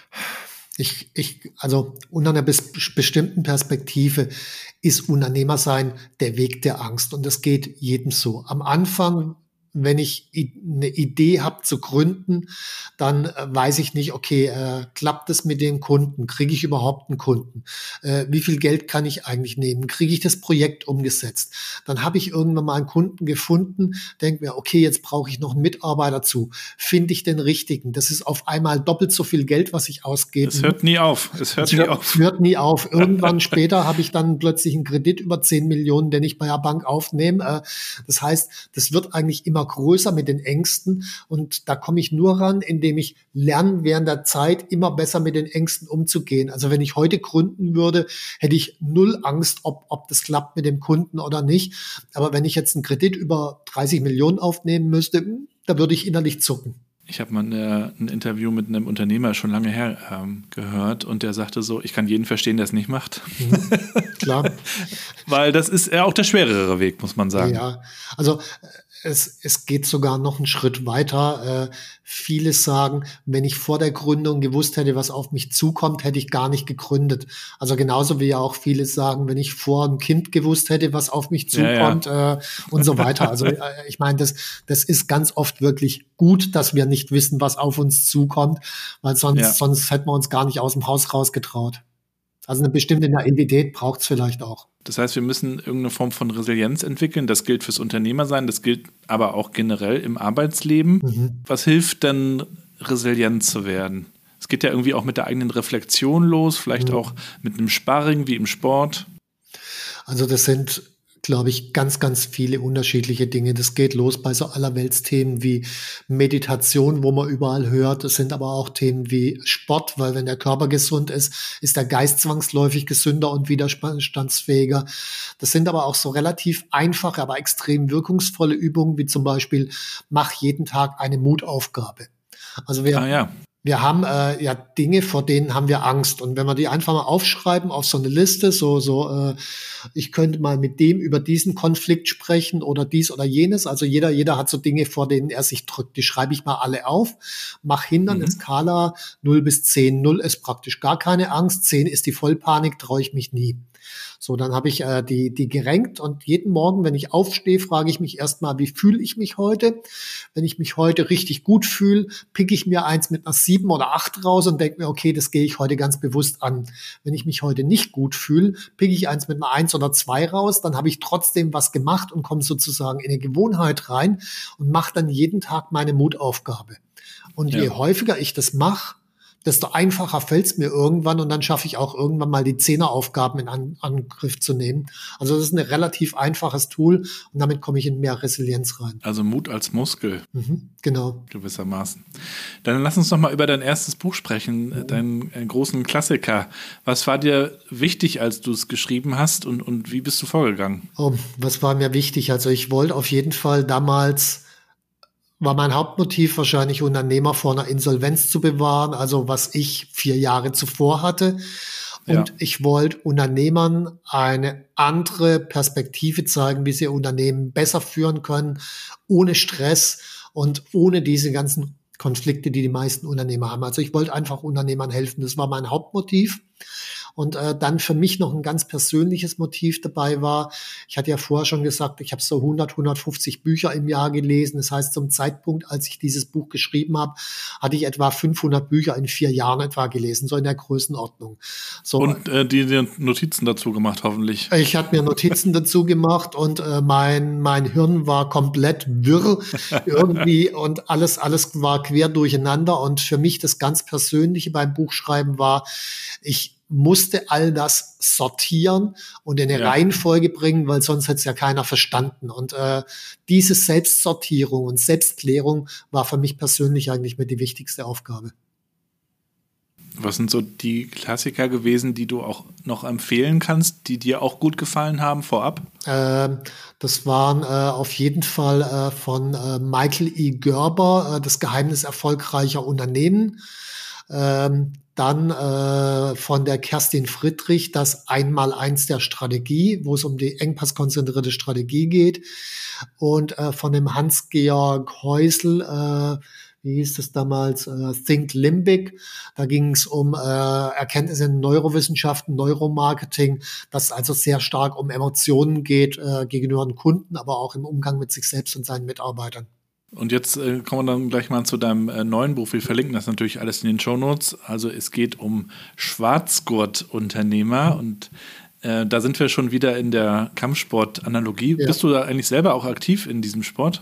Also unter einer bestimmten Perspektive ist Unternehmersein der Weg der Angst und das geht jedem so. Am Anfang, wenn ich eine Idee habe zu gründen, dann weiß ich nicht, okay, klappt es mit den Kunden? Kriege ich überhaupt einen Kunden? Wie viel Geld kann ich eigentlich nehmen? Kriege ich das Projekt umgesetzt? Dann habe ich irgendwann mal einen Kunden gefunden, denke mir, okay, jetzt brauche ich noch einen Mitarbeiter zu. Finde ich den richtigen? Das ist auf einmal doppelt so viel Geld, was ich ausgebe. Es hört nie auf. Es hört nie auf. Irgendwann später habe ich dann plötzlich einen Kredit über 10 Millionen, den ich bei der Bank aufnehme. Das heißt, das wird eigentlich immer größer mit den Ängsten und da komme ich nur ran, indem ich lerne, während der Zeit immer besser mit den Ängsten umzugehen. Also wenn ich heute gründen würde, hätte ich null Angst, ob das klappt mit dem Kunden oder nicht. Aber wenn ich jetzt einen Kredit über 30 Millionen aufnehmen müsste, da würde ich innerlich zucken. Ich habe mal ein Interview mit einem Unternehmer schon lange her gehört und der sagte so, ich kann jeden verstehen, der es nicht macht. Klar. Weil das ist ja auch der schwerere Weg, muss man sagen. Ja, also es geht sogar noch einen Schritt weiter. Viele sagen, wenn ich vor der Gründung gewusst hätte, was auf mich zukommt, hätte ich gar nicht gegründet. Also genauso wie ja auch viele sagen, wenn ich vor einem Kind gewusst hätte, was auf mich zukommt, und so weiter. Also ich meine, das ist ganz oft wirklich gut, dass wir nicht wissen, was auf uns zukommt, weil sonst hätten wir uns gar nicht aus dem Haus rausgetraut. Also eine bestimmte Naivität braucht es vielleicht auch. Das heißt, wir müssen irgendeine Form von Resilienz entwickeln. Das gilt fürs Unternehmersein, das gilt aber auch generell im Arbeitsleben. Was hilft denn, resilient zu werden? Es geht ja irgendwie auch mit der eigenen Reflexion los, vielleicht auch mit einem Sparring wie im Sport. Also das sind, glaube ich, ganz, ganz viele unterschiedliche Dinge. Das geht los bei so allerweltsthemen wie Meditation, wo man überall hört. Es sind aber auch Themen wie Sport, weil wenn der Körper gesund ist, ist der Geist zwangsläufig gesünder und widerstandsfähiger. Das sind aber auch so relativ einfache, aber extrem wirkungsvolle Übungen, wie zum Beispiel, mach jeden Tag eine Mutaufgabe. Also wir haben Dinge, vor denen haben wir Angst. Und wenn wir die einfach mal aufschreiben auf so eine Liste, ich könnte mal mit dem über diesen Konflikt sprechen oder dies oder jenes. Also jeder hat so Dinge, vor denen er sich drückt. Die schreibe ich mal alle auf, mach hinter eine Skala 0 bis 10. 0 ist praktisch gar keine Angst, 10 ist die Vollpanik, traue ich mich nie. So, dann habe ich die gerankt und jeden Morgen, wenn ich aufstehe, frage ich mich erstmal, wie fühle ich mich heute? Wenn ich mich heute richtig gut fühle, picke ich mir eins mit einer 7 oder 8 raus und denke mir, okay, das gehe ich heute ganz bewusst an. Wenn ich mich heute nicht gut fühle, picke ich eins mit einer 1 oder 2 raus, dann habe ich trotzdem was gemacht und komme sozusagen in eine Gewohnheit rein und mache dann jeden Tag meine Mutaufgabe. Und je häufiger ich das mache, desto einfacher fällt es mir irgendwann und dann schaffe ich auch irgendwann mal die Zehneraufgaben in Angriff zu nehmen. Also das ist ein relativ einfaches Tool und damit komme ich in mehr Resilienz rein. Also Mut als Muskel. Genau. Gewissermaßen. Dann lass uns noch mal über dein erstes Buch sprechen, deinen großen Klassiker. Was war dir wichtig, als du es geschrieben hast und wie bist du vorgegangen? Was war mir wichtig? Also ich wollte auf jeden Fall war mein Hauptmotiv wahrscheinlich, Unternehmer vor einer Insolvenz zu bewahren, also was ich 4 Jahre zuvor hatte. Und ich wollte Unternehmern eine andere Perspektive zeigen, wie sie ihr Unternehmen besser führen können, ohne Stress und ohne diese ganzen Konflikte, die meisten Unternehmer haben. Also ich wollte einfach Unternehmern helfen. Das war mein Hauptmotiv. Und dann für mich noch ein ganz persönliches Motiv dabei war, ich hatte ja vorher schon gesagt, ich habe so 150 Bücher im Jahr gelesen. Das heißt, zum Zeitpunkt, als ich dieses Buch geschrieben habe, hatte ich etwa 500 Bücher in 4 Jahren etwa gelesen, so in der Größenordnung. So, und die Notizen dazu gemacht, hoffentlich. Ich hatte mir Notizen dazu gemacht und mein Hirn war komplett wirr irgendwie und alles war quer durcheinander. Und für mich das ganz Persönliche beim Buchschreiben war, ich musste all das sortieren und in eine Reihenfolge bringen, weil sonst hätte es ja keiner verstanden. Und diese Selbstsortierung und Selbstklärung war für mich persönlich eigentlich mit die wichtigste Aufgabe. Was sind so die Klassiker gewesen, die du auch noch empfehlen kannst, die dir auch gut gefallen haben vorab? Das waren auf jeden Fall von Michael E. Gerber, Das Geheimnis erfolgreicher Unternehmen. Dann von der Kerstin Friedrich, das Einmaleins der Strategie, wo es um die engpasskonzentrierte Strategie geht. Und von dem Hans-Georg Häusl, wie hieß das damals, Think Limbic. Da ging es um Erkenntnisse in Neurowissenschaften, Neuromarketing, das also sehr stark um Emotionen geht gegenüber den Kunden, aber auch im Umgang mit sich selbst und seinen Mitarbeitern. Und jetzt kommen wir dann gleich mal zu deinem neuen Buch. Wir verlinken das natürlich alles in den Shownotes. Also es geht um Schwarzgurt-Unternehmer und da sind wir schon wieder in der Kampfsport-Analogie. Ja. Bist du da eigentlich selber auch aktiv in diesem Sport?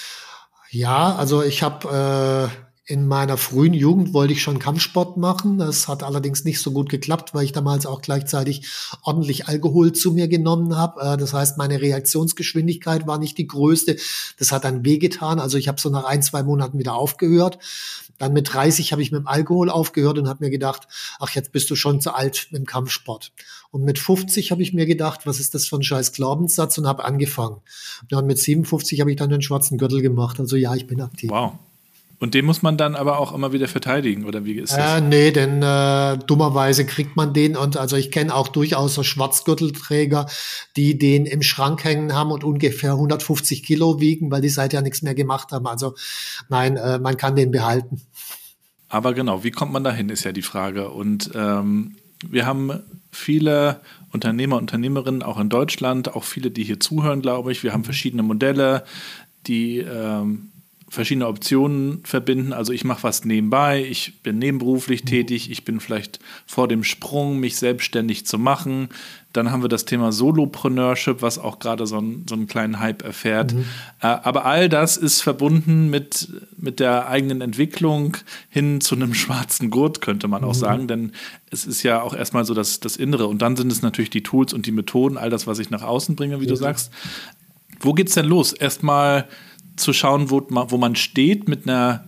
Ja, also ich habe in meiner frühen Jugend wollte ich schon Kampfsport machen. Das hat allerdings nicht so gut geklappt, weil ich damals auch gleichzeitig ordentlich Alkohol zu mir genommen habe. Das heißt, meine Reaktionsgeschwindigkeit war nicht die größte. Das hat dann wehgetan. Also ich habe so nach 1-2 Monaten wieder aufgehört. Dann mit 30 habe ich mit dem Alkohol aufgehört und habe mir gedacht, ach, jetzt bist du schon zu alt mit dem Kampfsport. Und mit 50 habe ich mir gedacht, was ist das für ein scheiß Glaubenssatz, und habe angefangen. Und mit 57 habe ich dann den schwarzen Gürtel gemacht. Also ja, ich bin aktiv. Wow. Und den muss man dann aber auch immer wieder verteidigen, oder wie ist das? Nee, denn dummerweise kriegt man den, und also ich kenne auch durchaus so Schwarzgürtelträger, die den im Schrank hängen haben und ungefähr 150 Kilo wiegen, weil die seither nichts mehr gemacht haben. Also nein, man kann den behalten. Aber genau, wie kommt man dahin, ist ja die Frage. Und wir haben viele Unternehmer, Unternehmerinnen auch in Deutschland, auch viele, die hier zuhören, glaube ich. Wir haben verschiedene Modelle, die verschiedene Optionen verbinden. Also ich mache was nebenbei, ich bin nebenberuflich tätig, ich bin vielleicht vor dem Sprung, mich selbstständig zu machen. Dann haben wir das Thema Solopreneurship, was auch gerade so einen kleinen Hype erfährt. Aber all das ist verbunden mit der eigenen Entwicklung hin zu einem schwarzen Gurt, könnte man auch sagen. Denn es ist ja auch erstmal so das Innere. Und dann sind es natürlich die Tools und die Methoden, all das, was ich nach außen bringe, wie du sagst. Wo geht's denn los? Erstmal zu schauen, wo man steht mit einer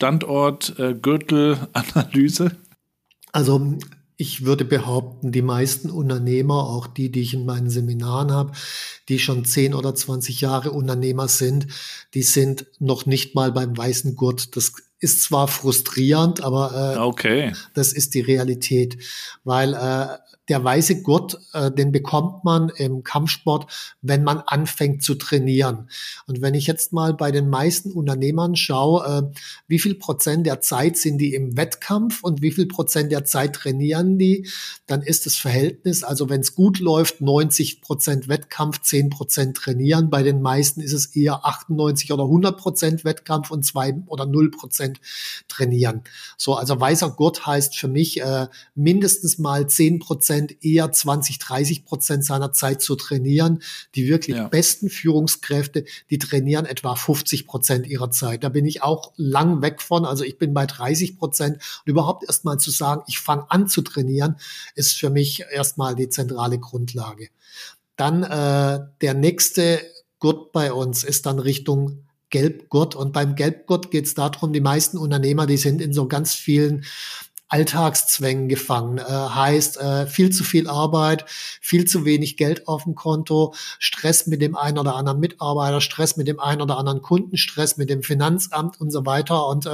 Standort-Gürtel-Analyse? Also ich würde behaupten, die meisten Unternehmer, auch die ich in meinen Seminaren habe, die schon 10 oder 20 Jahre Unternehmer sind, die sind noch nicht mal beim weißen Gurt. Das ist zwar frustrierend, aber okay. Das ist die Realität, weil der weiße Gurt, den bekommt man im Kampfsport, wenn man anfängt zu trainieren. Und wenn ich jetzt mal bei den meisten Unternehmern schaue, wie viel Prozent der Zeit sind die im Wettkampf und wie viel Prozent der Zeit trainieren die, dann ist das Verhältnis, also wenn es gut läuft, 90% Wettkampf, 10% trainieren. Bei den meisten ist es eher 98 oder 100% Wettkampf und 2 oder 0% trainieren. So, also weißer Gurt heißt für mich mindestens mal 10%, eher 20-30% seiner Zeit zu trainieren. Die wirklich besten Führungskräfte, die trainieren etwa 50% ihrer Zeit. Da bin ich auch lang weg von. Also ich bin bei 30%. Und überhaupt erst mal zu sagen, ich fange an zu trainieren, ist für mich erstmal die zentrale Grundlage. Dann der nächste Gurt bei uns ist dann Richtung Gelbgurt. Und beim Gelbgurt geht es darum, die meisten Unternehmer, die sind in so ganz vielen Alltagszwängen gefangen. Heißt viel zu viel Arbeit, viel zu wenig Geld auf dem Konto, Stress mit dem einen oder anderen Mitarbeiter, Stress mit dem einen oder anderen Kunden, Stress mit dem Finanzamt und so weiter. Und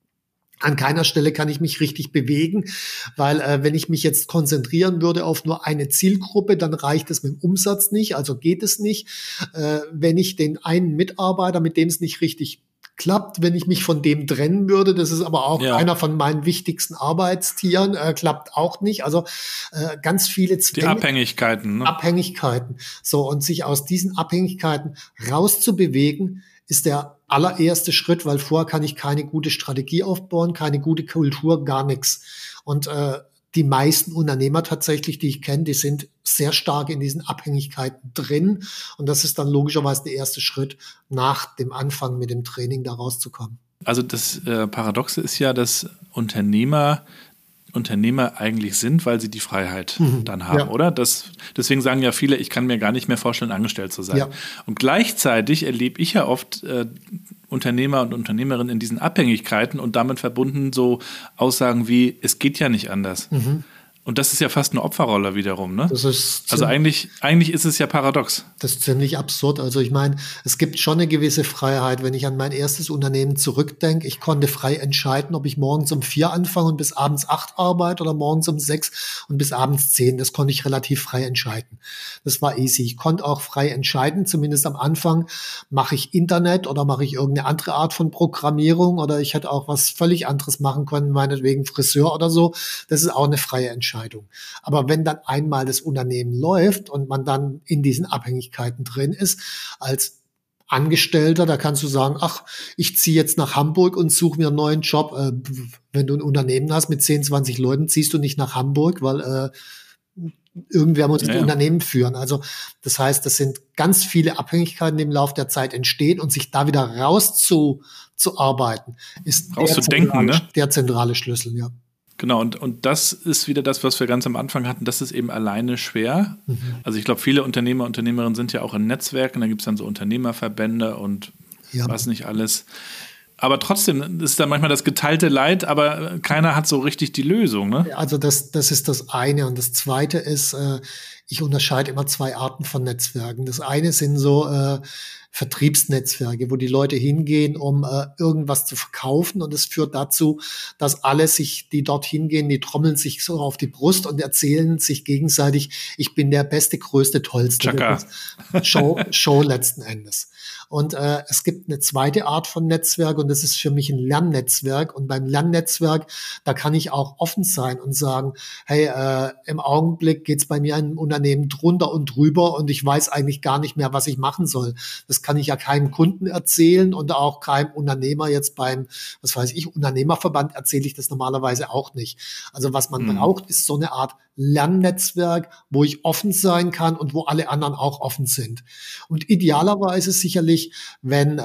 an keiner Stelle kann ich mich richtig bewegen, weil wenn ich mich jetzt konzentrieren würde auf nur eine Zielgruppe, dann reicht es mit dem Umsatz nicht, also geht es nicht. Wenn ich den einen Mitarbeiter, mit dem es nicht richtig klappt, wenn ich mich von dem trennen würde, das ist aber auch einer von meinen wichtigsten Arbeitstieren, klappt auch nicht. Also ganz viele Zwänge. Die Abhängigkeiten. Ne? Abhängigkeiten. So, und sich aus diesen Abhängigkeiten rauszubewegen, ist der allererste Schritt, weil vorher kann ich keine gute Strategie aufbauen, keine gute Kultur, gar nichts. Und die meisten Unternehmer tatsächlich, die ich kenne, die sind sehr stark in diesen Abhängigkeiten drin. Und das ist dann logischerweise der erste Schritt, nach dem Anfang mit dem Training da rauszukommen. Also das Paradoxe ist ja, dass Unternehmer Unternehmer eigentlich sind, weil sie die Freiheit dann haben, ja. oder? Deswegen sagen ja viele, ich kann mir gar nicht mehr vorstellen, angestellt zu sein. Ja. Und gleichzeitig erlebe ich ja oft Unternehmer und Unternehmerinnen in diesen Abhängigkeiten und damit verbunden so Aussagen wie, es geht ja nicht anders. Und das ist ja fast eine Opferrolle wiederum, ne? Also eigentlich ist es ja paradox. Das ist ziemlich absurd. Also ich meine, es gibt schon eine gewisse Freiheit. Wenn ich an mein erstes Unternehmen zurückdenke, ich konnte frei entscheiden, ob ich morgens um 4 anfange und bis abends 8 arbeite oder morgens um 6 und bis abends 10. Das konnte ich relativ frei entscheiden. Das war easy. Ich konnte auch frei entscheiden, zumindest am Anfang, mache ich Internet oder mache ich irgendeine andere Art von Programmierung oder ich hätte auch was völlig anderes machen können, meinetwegen Friseur oder so. Das ist auch eine freie Entscheidung. Aber wenn dann einmal das Unternehmen läuft und man dann in diesen Abhängigkeiten drin ist, als Angestellter, da kannst du sagen, ach, ich ziehe jetzt nach Hamburg und suche mir einen neuen Job. Wenn du ein Unternehmen hast mit 10, 20 Leuten, ziehst du nicht nach Hamburg, weil irgendwer muss das Unternehmen führen. Also das heißt, das sind ganz viele Abhängigkeiten, die im Laufe der Zeit entstehen und sich da wieder rauszuarbeiten, ist der zentrale Schlüssel, ja. Genau, und das ist wieder das, was wir ganz am Anfang hatten, das ist eben alleine schwer. Also ich glaube, viele Unternehmer, Unternehmerinnen sind ja auch in Netzwerken, da gibt es dann so Unternehmerverbände und was nicht alles. Aber trotzdem ist da manchmal das geteilte Leid, aber keiner hat so richtig die Lösung, ne? Also das ist das eine. Und das zweite ist, ich unterscheide immer 2 Arten von Netzwerken. Das eine sind so Vertriebsnetzwerke, wo die Leute hingehen, um irgendwas zu verkaufen. Und es führt dazu, dass alle die dort hingehen, die trommeln sich so auf die Brust und erzählen sich gegenseitig, ich bin der Beste, Größte, Tollste. Show letzten Endes. Und es gibt eine zweite Art von Netzwerk und das ist für mich ein Lernnetzwerk. Und beim Lernnetzwerk, da kann ich auch offen sein und sagen, hey, im Augenblick geht's bei mir im Unternehmen drunter und drüber und ich weiß eigentlich gar nicht mehr, was ich machen soll. Das kann ich ja keinem Kunden erzählen und auch keinem Unternehmer jetzt beim, was weiß ich, Unternehmerverband erzähle ich das normalerweise auch nicht. Also was man braucht, ist so eine Art Lernnetzwerk, wo ich offen sein kann und wo alle anderen auch offen sind. Und idealerweise sicherlich, wenn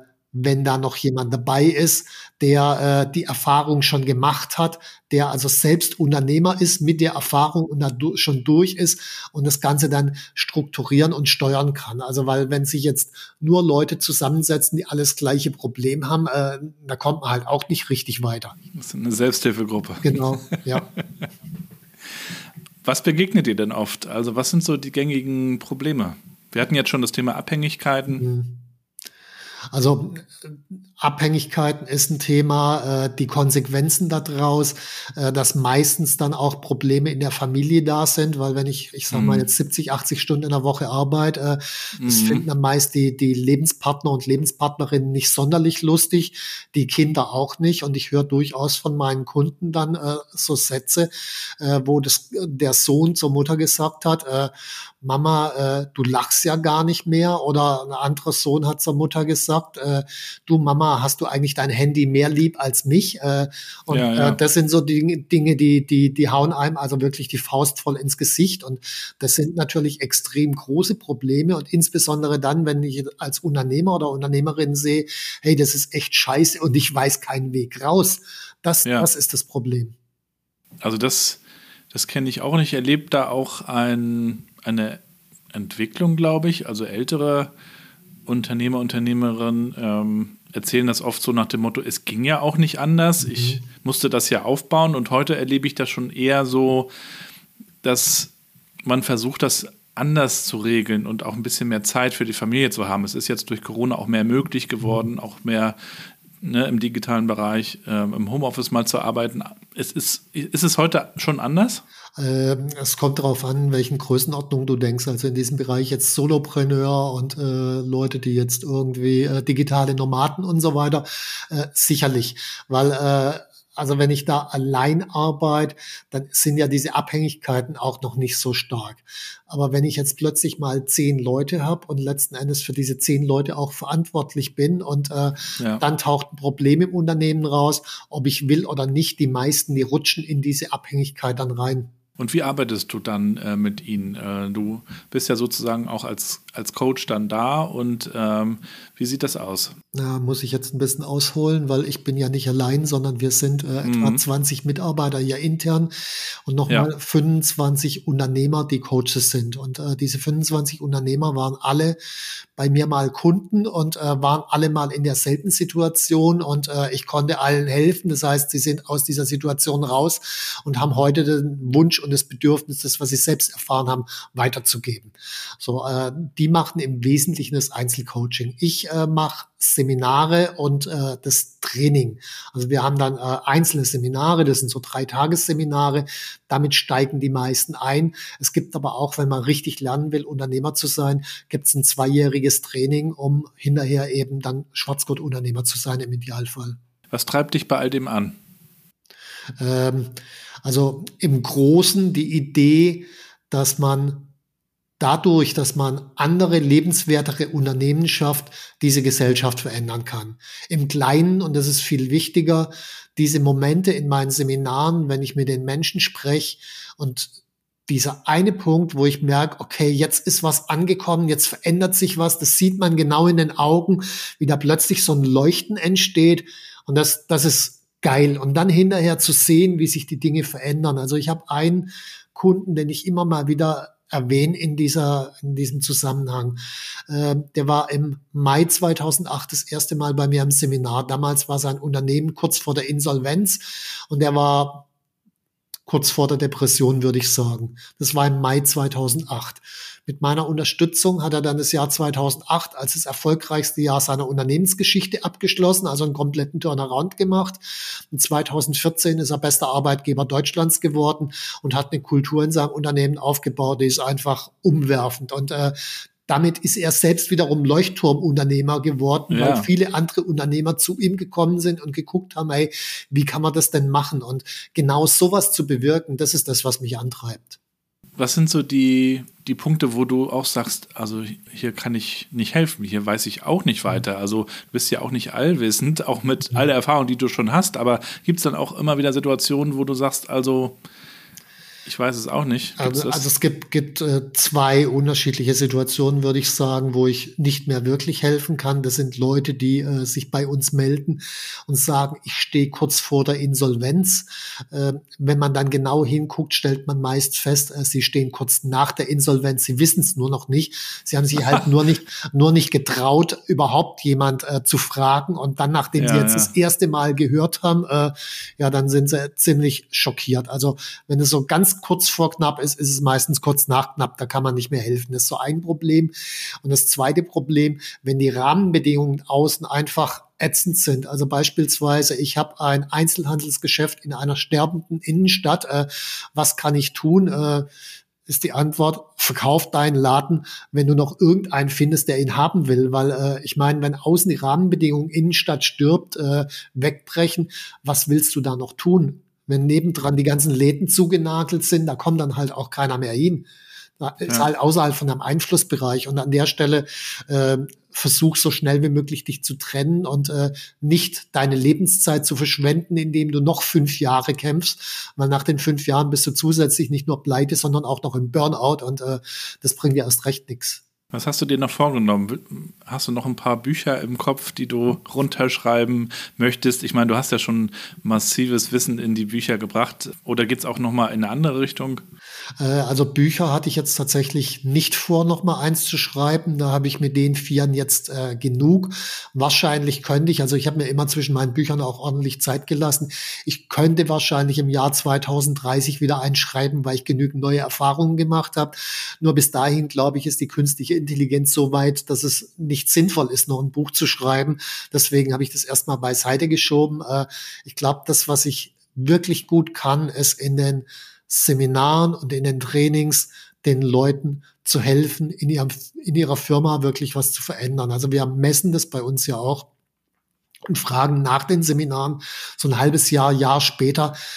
da noch jemand dabei ist, der die Erfahrung schon gemacht hat, der also selbst Unternehmer ist mit der Erfahrung und da schon durch ist und das Ganze dann strukturieren und steuern kann. Also weil wenn sich jetzt nur Leute zusammensetzen, die alles gleiche Problem haben, da kommt man halt auch nicht richtig weiter. Das ist eine Selbsthilfegruppe. Genau, ja. Was begegnet ihr denn oft? Also was sind so die gängigen Probleme? Wir hatten jetzt schon das Thema Abhängigkeiten. Also Abhängigkeiten ist ein Thema, die Konsequenzen daraus, dass meistens dann auch Probleme in der Familie da sind, weil wenn ich sag mal jetzt 70, 80 Stunden in der Woche arbeite, das finden dann meist die Lebenspartner und Lebenspartnerinnen nicht sonderlich lustig, die Kinder auch nicht und ich höre durchaus von meinen Kunden dann so Sätze, wo der Sohn zur Mutter gesagt hat, Mama, du lachst ja gar nicht mehr oder ein anderer Sohn hat zur Mutter gesagt, du Mama, hast du eigentlich dein Handy mehr lieb als mich? Das sind so Dinge, die hauen einem also wirklich die Faust voll ins Gesicht und das sind natürlich extrem große Probleme und insbesondere dann, wenn ich als Unternehmer oder Unternehmerin sehe, hey, das ist echt scheiße und ich weiß keinen Weg raus. Das ist das Problem. Also das kenne ich auch nicht. Ich erlebe da auch eine Entwicklung, glaube ich. Also ältere Unternehmer, Unternehmerinnen erzählen das oft so nach dem Motto, es ging ja auch nicht anders. Ich musste das ja aufbauen und heute erlebe ich das schon eher so, dass man versucht, das anders zu regeln und auch ein bisschen mehr Zeit für die Familie zu haben. Es ist jetzt durch Corona auch mehr möglich geworden, auch mehr im digitalen Bereich, im Homeoffice mal zu arbeiten. Ist es heute schon anders? Es kommt darauf an, in welchen Größenordnung du denkst. Also in diesem Bereich jetzt Solopreneur und Leute, die jetzt irgendwie digitale Nomaden und so weiter, sicherlich. Weil also wenn ich da allein arbeite, dann sind ja diese Abhängigkeiten auch noch nicht so stark. Aber wenn ich jetzt plötzlich mal 10 Leute habe und letzten Endes für diese 10 Leute auch verantwortlich bin und dann taucht ein Problem im Unternehmen raus, ob ich will oder nicht, die meisten, die rutschen in diese Abhängigkeit dann rein. Und wie arbeitest du dann mit ihnen? Du bist ja sozusagen auch als als Coach dann da und wie sieht das aus? Na, muss ich jetzt ein bisschen ausholen, weil ich bin ja nicht allein, sondern wir sind etwa 20 Mitarbeiter hier intern und nochmal 25 Unternehmer, die Coaches sind. Und diese 25 Unternehmer waren alle bei mir mal Kunden und waren alle mal in derselben Situation und ich konnte allen helfen. Das heißt, sie sind aus dieser Situation raus und haben heute den Wunsch und das Bedürfnis, das, was sie selbst erfahren haben, weiterzugeben. So, die machen im Wesentlichen das Einzelcoaching. Ich mache Seminare und das Training. Also wir haben dann einzelne Seminare, das sind so 3-Tages-Seminare. Damit steigen die meisten ein. Es gibt aber auch, wenn man richtig lernen will, Unternehmer zu sein, gibt es ein 2-jähriges Training, um hinterher eben dann Schwarzgurt-Unternehmer zu sein im Idealfall. Was treibt dich bei all dem an? Also im Großen die Idee, dass man dadurch, dass man andere, lebenswertere Unternehmen schafft, diese Gesellschaft verändern kann. Im Kleinen, und das ist viel wichtiger, diese Momente in meinen Seminaren, wenn ich mit den Menschen spreche und dieser eine Punkt, wo ich merke, okay, jetzt ist was angekommen, jetzt verändert sich was, das sieht man genau in den Augen, wie da plötzlich so ein Leuchten entsteht und das ist geil. Und dann hinterher zu sehen, wie sich die Dinge verändern. Also ich habe einen Kunden, den ich immer mal wieder erwähne in diesem Zusammenhang. Der war im Mai 2008 das erste Mal bei mir im Seminar. Damals war sein Unternehmen kurz vor der Insolvenz und er war kurz vor der Depression, würde ich sagen. Das war im Mai 2008. Mit meiner Unterstützung hat er dann das Jahr 2008 als das erfolgreichste Jahr seiner Unternehmensgeschichte abgeschlossen, also einen kompletten Turnaround gemacht. Und 2014 ist er bester Arbeitgeber Deutschlands geworden und hat eine Kultur in seinem Unternehmen aufgebaut, die ist einfach umwerfend. Und damit ist er selbst wiederum Leuchtturmunternehmer geworden, weil viele andere Unternehmer zu ihm gekommen sind und geguckt haben, hey, wie kann man das denn machen? Und genau sowas zu bewirken, das ist das, was mich antreibt. Was sind so die Punkte, wo du auch sagst, also hier kann ich nicht helfen, hier weiß ich auch nicht weiter. Also du bist ja auch nicht allwissend, auch mit all der Erfahrung, die du schon hast, aber gibt es dann auch immer wieder Situationen, wo du sagst, also ich weiß es auch nicht. Also es gibt 2 unterschiedliche Situationen, würde ich sagen, wo ich nicht mehr wirklich helfen kann. Das sind Leute, die sich bei uns melden und sagen, ich stehe kurz vor der Insolvenz. Wenn man dann genau hinguckt, stellt man meist fest, sie stehen kurz nach der Insolvenz. Sie wissen es nur noch nicht. Sie haben sich halt nur nicht getraut, überhaupt jemand zu fragen. Und dann, nachdem sie jetzt das erste Mal gehört haben, dann sind sie ziemlich schockiert. Also wenn es so ganz kurz vor knapp ist es meistens kurz nach knapp, da kann man nicht mehr helfen. Das ist so ein Problem. Und das zweite Problem, wenn die Rahmenbedingungen außen einfach ätzend sind. Also beispielsweise, ich habe ein Einzelhandelsgeschäft in einer sterbenden Innenstadt. Was kann ich tun? Ist die Antwort, verkauf deinen Laden, wenn du noch irgendeinen findest, der ihn haben will. Weil ich meine, wenn außen die Rahmenbedingungen Innenstadt stirbt, wegbrechen, was willst du da noch tun? Wenn nebendran die ganzen Läden zugenagelt sind, da kommt dann halt auch keiner mehr hin. Da ist halt außerhalb von einem Einflussbereich. Und an der Stelle versuch so schnell wie möglich dich zu trennen und nicht deine Lebenszeit zu verschwenden, indem du noch 5 Jahre kämpfst. Weil nach den 5 Jahren bist du zusätzlich nicht nur pleite, sondern auch noch im Burnout. Und das bringt dir erst recht nichts. Was hast du dir noch vorgenommen? Hast du noch ein paar Bücher im Kopf, die du runterschreiben möchtest? Ich meine, du hast ja schon massives Wissen in die Bücher gebracht. Oder geht es auch noch mal in eine andere Richtung? Also Bücher hatte ich jetzt tatsächlich nicht vor, noch mal eins zu schreiben. Da habe ich mit den 4 jetzt genug. Wahrscheinlich könnte ich, also ich habe mir immer zwischen meinen Büchern auch ordentlich Zeit gelassen. Ich könnte wahrscheinlich im Jahr 2030 wieder eins schreiben, weil ich genügend neue Erfahrungen gemacht habe. Nur bis dahin, glaube ich, ist die künstliche Intelligenz so weit, dass es nicht sinnvoll ist, noch ein Buch zu schreiben. Deswegen habe ich das erstmal beiseite geschoben. Ich glaube, das, was ich wirklich gut kann, ist in den Seminaren und in den Trainings den Leuten zu helfen, in ihrer Firma wirklich was zu verändern. Also wir messen das bei uns ja auch und fragen nach den Seminaren so ein halbes Jahr später,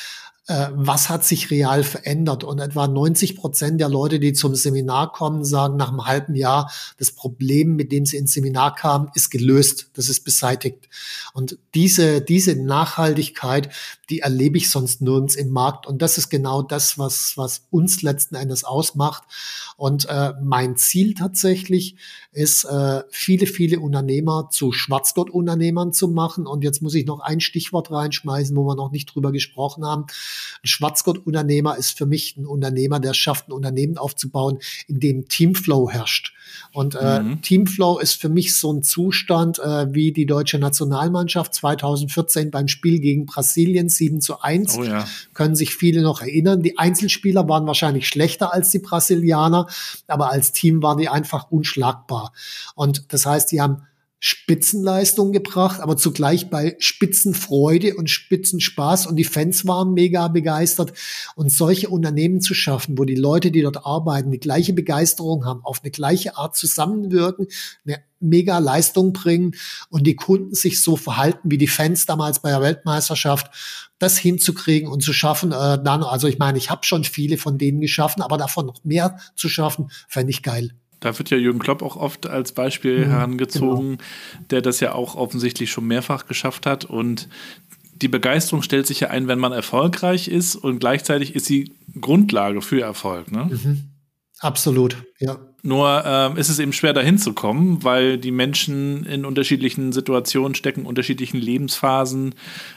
was hat sich real verändert? Und etwa 90% der Leute, die zum Seminar kommen, sagen nach einem halben Jahr, das Problem, mit dem sie ins Seminar kamen, ist gelöst, das ist beseitigt. Und diese Nachhaltigkeit, die erlebe ich sonst nirgends im Markt. Und das ist genau das, was uns letzten Endes ausmacht. Und mein Ziel tatsächlich ist, viele Unternehmer zu Schwarzgurt-Unternehmern zu machen. Und jetzt muss ich noch ein Stichwort reinschmeißen, wo wir noch nicht drüber gesprochen haben. Ein Schwarzgurt-Unternehmer ist für mich ein Unternehmer, der schafft, ein Unternehmen aufzubauen, in dem Teamflow herrscht. Und Teamflow ist für mich so ein Zustand wie die deutsche Nationalmannschaft 2014 beim Spiel gegen Brasilien 7:1. Oh ja. Können sich viele noch erinnern. Die Einzelspieler waren wahrscheinlich schlechter als die Brasilianer, aber als Team waren die einfach unschlagbar. Und das heißt, die haben Spitzenleistung gebracht, aber zugleich bei Spitzenfreude und Spitzenspaß, und die Fans waren mega begeistert. Und solche Unternehmen zu schaffen, wo die Leute, die dort arbeiten, die gleiche Begeisterung haben, auf eine gleiche Art zusammenwirken, eine mega Leistung bringen und die Kunden sich so verhalten wie die Fans damals bei der Weltmeisterschaft, das hinzukriegen und zu schaffen, also ich meine, ich habe schon viele von denen geschaffen, aber davon noch mehr zu schaffen, fände ich geil. Da wird ja Jürgen Klopp auch oft als Beispiel herangezogen, genau, der das ja auch offensichtlich schon mehrfach geschafft hat. Und die Begeisterung stellt sich ja ein, wenn man erfolgreich ist, und gleichzeitig ist sie Grundlage für Erfolg. Ne? Absolut, ja. Nur ist es eben schwer, dahin zu kommen, weil die Menschen in unterschiedlichen Situationen stecken, unterschiedlichen Lebensphasen.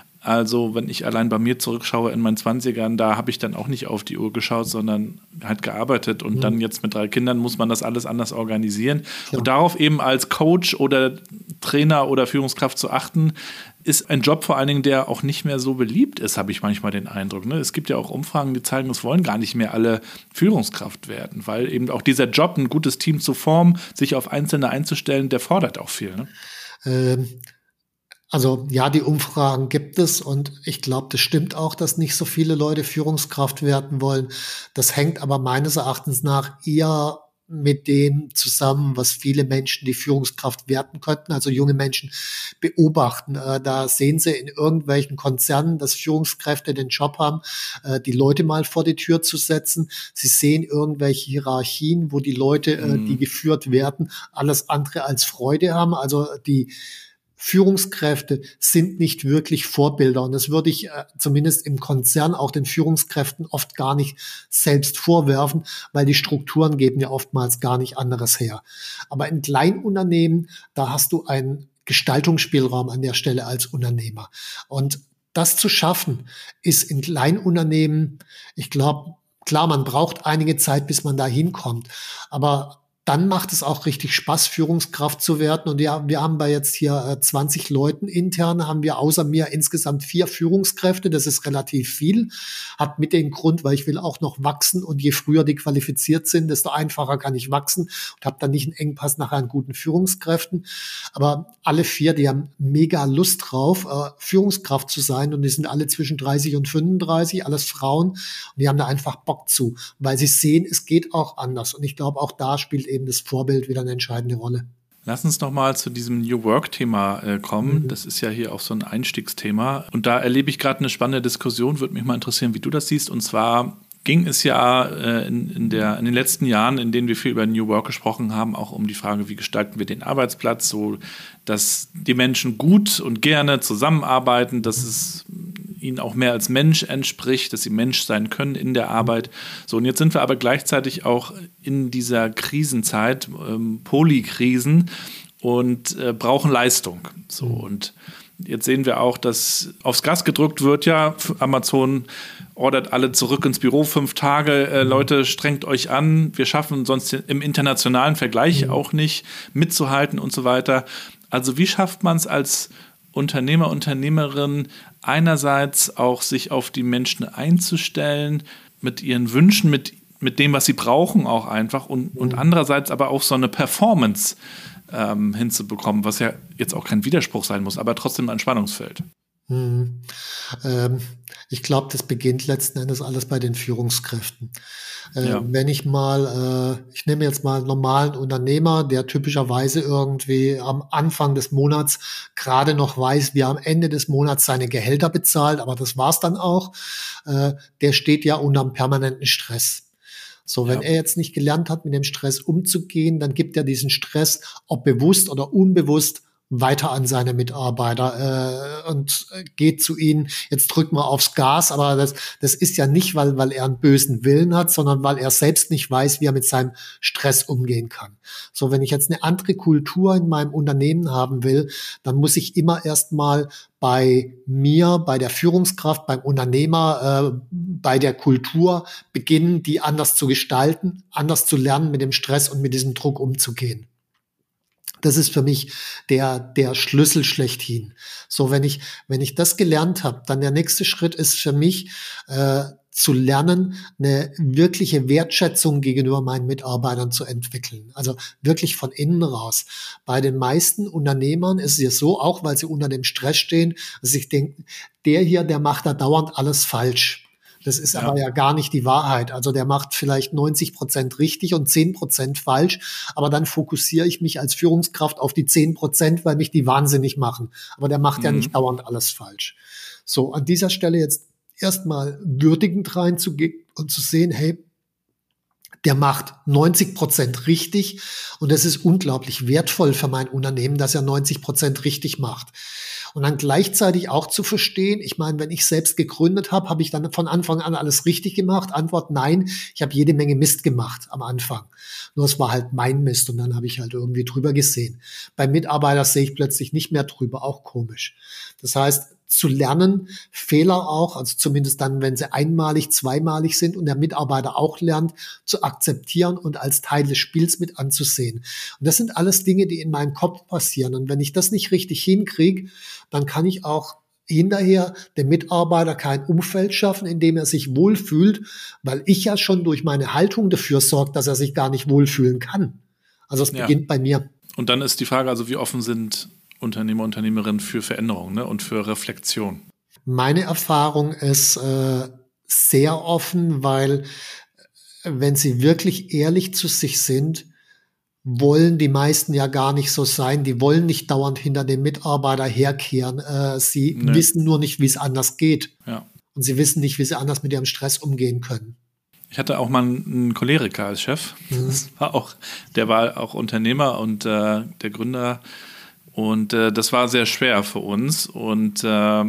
Also wenn ich allein bei mir zurückschaue in meinen 20ern, da habe ich dann auch nicht auf die Uhr geschaut, sondern halt gearbeitet. Und dann jetzt mit 3 Kindern muss man das alles anders organisieren. Ja. Und darauf eben als Coach oder Trainer oder Führungskraft zu achten, ist ein Job vor allen Dingen, der auch nicht mehr so beliebt ist, habe ich manchmal den Eindruck. Ne? Es gibt ja auch Umfragen, die zeigen, es wollen gar nicht mehr alle Führungskraft werden, weil eben auch dieser Job, ein gutes Team zu formen, sich auf Einzelne einzustellen, der fordert auch viel. Ne? Also ja, die Umfragen gibt es, und ich glaube, das stimmt auch, dass nicht so viele Leute Führungskraft werden wollen. Das hängt aber meines Erachtens nach eher mit dem zusammen, was viele Menschen die Führungskraft werden könnten, also junge Menschen beobachten. Da sehen sie in irgendwelchen Konzernen, dass Führungskräfte den Job haben, die Leute mal vor die Tür zu setzen. Sie sehen irgendwelche Hierarchien, wo die Leute, die geführt werden, alles andere als Freude haben. Also die Führungskräfte sind nicht wirklich Vorbilder, und das würde ich zumindest im Konzern auch den Führungskräften oft gar nicht selbst vorwerfen, weil die Strukturen geben ja oftmals gar nicht anderes her. Aber in Kleinunternehmen, da hast du einen Gestaltungsspielraum an der Stelle als Unternehmer. Und das zu schaffen, ist in Kleinunternehmen, ich glaube, klar, man braucht einige Zeit, bis man da hinkommt, aber dann macht es auch richtig Spaß, Führungskraft zu werden. Und ja, wir haben bei jetzt hier 20 Leuten intern, haben wir außer mir insgesamt 4 Führungskräfte. Das ist relativ viel. Hat mit den Grund, weil ich will auch noch wachsen. Und je früher die qualifiziert sind, desto einfacher kann ich wachsen und habe dann nicht einen Engpass nachher an guten Führungskräften. Aber alle 4, die haben mega Lust drauf, Führungskraft zu sein. Und die sind alle zwischen 30 und 35, alles Frauen. Und die haben da einfach Bock zu, weil sie sehen, es geht auch anders. Und ich glaube, auch da spielt eben das Vorbild wieder eine entscheidende Rolle. Lass uns noch mal zu diesem New Work-Thema kommen. Das ist ja hier auch so ein Einstiegsthema. Und da erlebe ich gerade eine spannende Diskussion. Würde mich mal interessieren, wie du das siehst. Und zwar ging es ja in den letzten Jahren, in denen wir viel über New Work gesprochen haben, auch um die Frage, wie gestalten wir den Arbeitsplatz, so dass die Menschen gut und gerne zusammenarbeiten, dass es ihnen auch mehr als Mensch entspricht, dass sie Mensch sein können in der Arbeit. So, und jetzt sind wir aber gleichzeitig auch in dieser Krisenzeit, Polykrisen, und brauchen Leistung. So, und jetzt sehen wir auch, dass aufs Gas gedrückt wird, ja, Amazon ordert alle zurück ins Büro, 5 Tage, Leute, strengt euch an, wir schaffen sonst im internationalen Vergleich auch nicht mitzuhalten und so weiter. Also wie schafft man es als Unternehmer, Unternehmerin, einerseits auch sich auf die Menschen einzustellen, mit ihren Wünschen, mit dem, was sie brauchen auch einfach, und andererseits aber auch so eine Performance hinzubekommen, was ja jetzt auch kein Widerspruch sein muss, aber trotzdem ein Spannungsfeld. Hm. Ähm, Ich glaube, das beginnt letzten Endes alles bei den Führungskräften. Ja. Wenn ich nehme jetzt mal einen normalen Unternehmer, der typischerweise irgendwie am Anfang des Monats gerade noch weiß, wie er am Ende des Monats seine Gehälter bezahlt, aber das war's dann auch. Der steht ja unter einem permanenten Stress. So, wenn Ja. er jetzt nicht gelernt hat, mit dem Stress umzugehen, dann gibt er diesen Stress, ob bewusst oder unbewusst, weiter an seine Mitarbeiter und geht zu ihnen, jetzt drück mal aufs Gas, aber das ist ja nicht, weil er einen bösen Willen hat, sondern weil er selbst nicht weiß, wie er mit seinem Stress umgehen kann. So, wenn ich jetzt eine andere Kultur in meinem Unternehmen haben will, dann muss ich immer erstmal bei mir, bei der Führungskraft, beim Unternehmer, bei der Kultur beginnen, die anders zu gestalten, anders zu lernen, mit dem Stress und mit diesem Druck umzugehen. Das ist für mich der Schlüssel schlechthin. So, wenn ich das gelernt habe, dann der nächste Schritt ist für mich, zu lernen, eine wirkliche Wertschätzung gegenüber meinen Mitarbeitern zu entwickeln. Also wirklich von innen raus. Bei den meisten Unternehmern ist es ja so, auch weil sie unter dem Stress stehen, dass sie denken, der hier, der macht da dauernd alles falsch. Das ist aber ja gar nicht die Wahrheit. Also der macht vielleicht 90% richtig und 10% falsch. Aber dann fokussiere ich mich als Führungskraft auf die 10%, weil mich die wahnsinnig machen. Aber der macht ja nicht dauernd alles falsch. So, an dieser Stelle jetzt erstmal würdigend reinzugehen und zu sehen, hey, der macht 90% richtig und es ist unglaublich wertvoll für mein Unternehmen, dass er 90% richtig macht. Und dann gleichzeitig auch zu verstehen, ich meine, wenn ich selbst gegründet habe, habe ich dann von Anfang an alles richtig gemacht? Antwort nein, ich habe jede Menge Mist gemacht am Anfang. Nur es war halt mein Mist und dann habe ich halt irgendwie drüber gesehen. Bei Mitarbeitern sehe ich plötzlich nicht mehr drüber, auch komisch. Das heißt, zu lernen, Fehler auch, also zumindest dann, wenn sie einmalig, zweimalig sind und der Mitarbeiter auch lernt, zu akzeptieren und als Teil des Spiels mit anzusehen. Und das sind alles Dinge, die in meinem Kopf passieren. Und wenn ich das nicht richtig hinkriege, dann kann ich auch hinterher dem Mitarbeiter kein Umfeld schaffen, in dem er sich wohlfühlt, weil ich ja schon durch meine Haltung dafür sorge, dass er sich gar nicht wohlfühlen kann. Also es beginnt bei mir. Und dann ist die Frage, also wie offen sind Unternehmer, Unternehmerinnen für Veränderung, ne, und für Reflexion? Meine Erfahrung ist sehr offen, weil wenn sie wirklich ehrlich zu sich sind, wollen die meisten ja gar nicht so sein. Die wollen nicht dauernd hinter dem Mitarbeiter herkehren. Sie wissen nur nicht, wie es anders geht. Ja. Und sie wissen nicht, wie sie anders mit ihrem Stress umgehen können. Ich hatte auch mal einen Choleriker als Chef. Der war auch Unternehmer und der Gründer. Und das war sehr schwer für uns. Und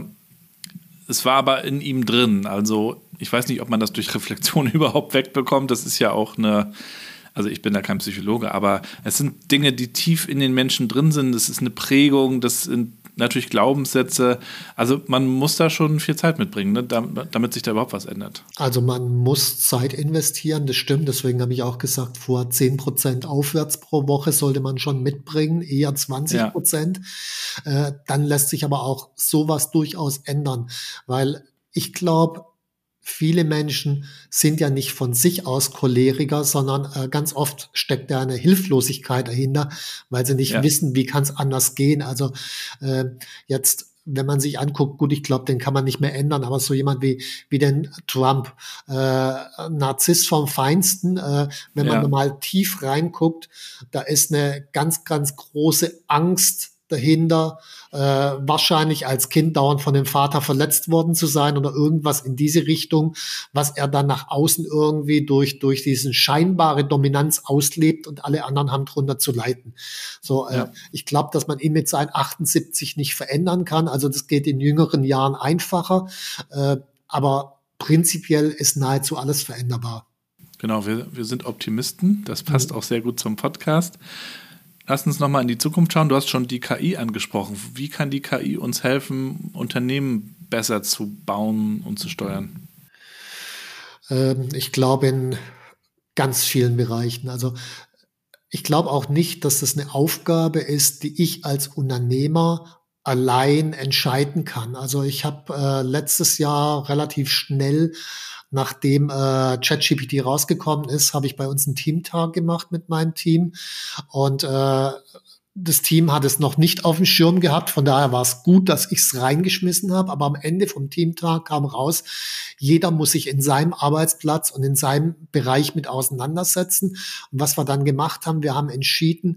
es war aber in ihm drin. Also ich weiß nicht, ob man das durch Reflexion überhaupt wegbekommt. Das ist ja auch also ich bin da kein Psychologe, aber es sind Dinge, die tief in den Menschen drin sind. Das ist eine Prägung, das sind natürlich Glaubenssätze. Also man muss da schon viel Zeit mitbringen, ne, damit sich da überhaupt was ändert. Also man muss Zeit investieren, das stimmt. Deswegen habe ich auch gesagt, vor 10% aufwärts pro Woche sollte man schon mitbringen, eher 20%. Ja. Dann lässt sich aber auch sowas durchaus ändern, weil ich glaube, viele Menschen sind ja nicht von sich aus Choleriker, sondern ganz oft steckt da eine Hilflosigkeit dahinter, weil sie nicht wissen, wie kann es anders gehen. Also jetzt, wenn man sich anguckt, gut, ich glaube, den kann man nicht mehr ändern, aber so jemand wie den Trump, Narzisst vom Feinsten, wenn man mal tief reinguckt, da ist eine ganz, ganz große Angst dahinter, wahrscheinlich als Kind dauernd von dem Vater verletzt worden zu sein oder irgendwas in diese Richtung, was er dann nach außen irgendwie durch diesen scheinbare Dominanz auslebt und alle anderen haben drunter zu leiden. So, ich glaube, dass man ihn mit seinen 78 nicht verändern kann. Also das geht in jüngeren Jahren einfacher, aber prinzipiell ist nahezu alles veränderbar. Genau, wir sind Optimisten. Das passt auch sehr gut zum Podcast. Lass uns nochmal in die Zukunft schauen. Du hast schon die KI angesprochen. Wie kann die KI uns helfen, Unternehmen besser zu bauen und zu steuern? Ich glaube in ganz vielen Bereichen. Also ich glaube auch nicht, dass das eine Aufgabe ist, die ich als Unternehmer allein entscheiden kann. Also ich habe letztes Jahr relativ schnell, nachdem ChatGPT rausgekommen ist, habe ich bei uns einen Teamtag gemacht mit meinem Team und Das Team hat es noch nicht auf dem Schirm gehabt, von daher war es gut, dass ich es reingeschmissen habe. Aber am Ende vom Teamtag kam raus, jeder muss sich in seinem Arbeitsplatz und in seinem Bereich mit auseinandersetzen. Und was wir dann gemacht haben, wir haben entschieden,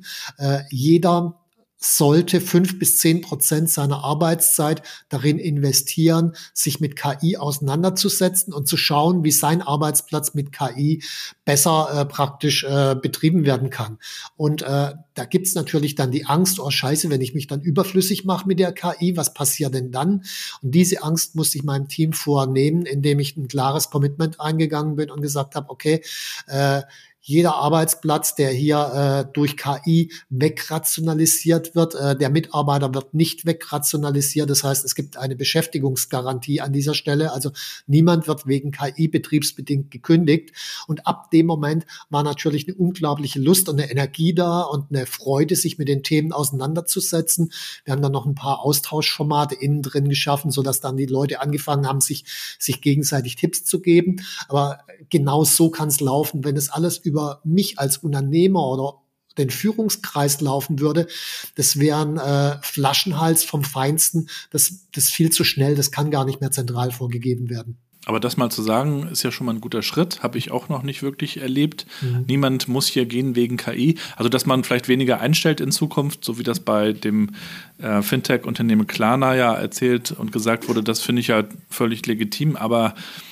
jeder sollte 5-10% seiner Arbeitszeit darin investieren, sich mit KI auseinanderzusetzen und zu schauen, wie sein Arbeitsplatz mit KI besser praktisch betrieben werden kann. Und da gibt's natürlich dann die Angst, oh Scheiße, wenn ich mich dann überflüssig mache mit der KI, was passiert denn dann? Und diese Angst musste ich meinem Team vornehmen, indem ich ein klares Commitment eingegangen bin und gesagt habe, okay, jeder Arbeitsplatz, der hier durch KI wegrationalisiert wird, der Mitarbeiter wird nicht wegrationalisiert. Das heißt, es gibt eine Beschäftigungsgarantie an dieser Stelle. Also niemand wird wegen KI betriebsbedingt gekündigt. Und ab dem Moment war natürlich eine unglaubliche Lust und eine Energie da und eine Freude, sich mit den Themen auseinanderzusetzen. Wir haben dann noch ein paar Austauschformate innen drin geschaffen, sodass dann die Leute angefangen haben, sich gegenseitig Tipps zu geben. Aber genau so kann es laufen, wenn es alles über mich als Unternehmer oder den Führungskreis laufen würde. Das wäre ein Flaschenhals vom Feinsten. Das viel zu schnell, das kann gar nicht mehr zentral vorgegeben werden. Aber das mal zu sagen, ist ja schon mal ein guter Schritt. Habe ich auch noch nicht wirklich erlebt. Niemand muss hier gehen wegen KI. Also, dass man vielleicht weniger einstellt in Zukunft, so wie das bei dem Fintech-Unternehmen Klarna ja erzählt und gesagt wurde, das finde ich ja völlig legitim. Aber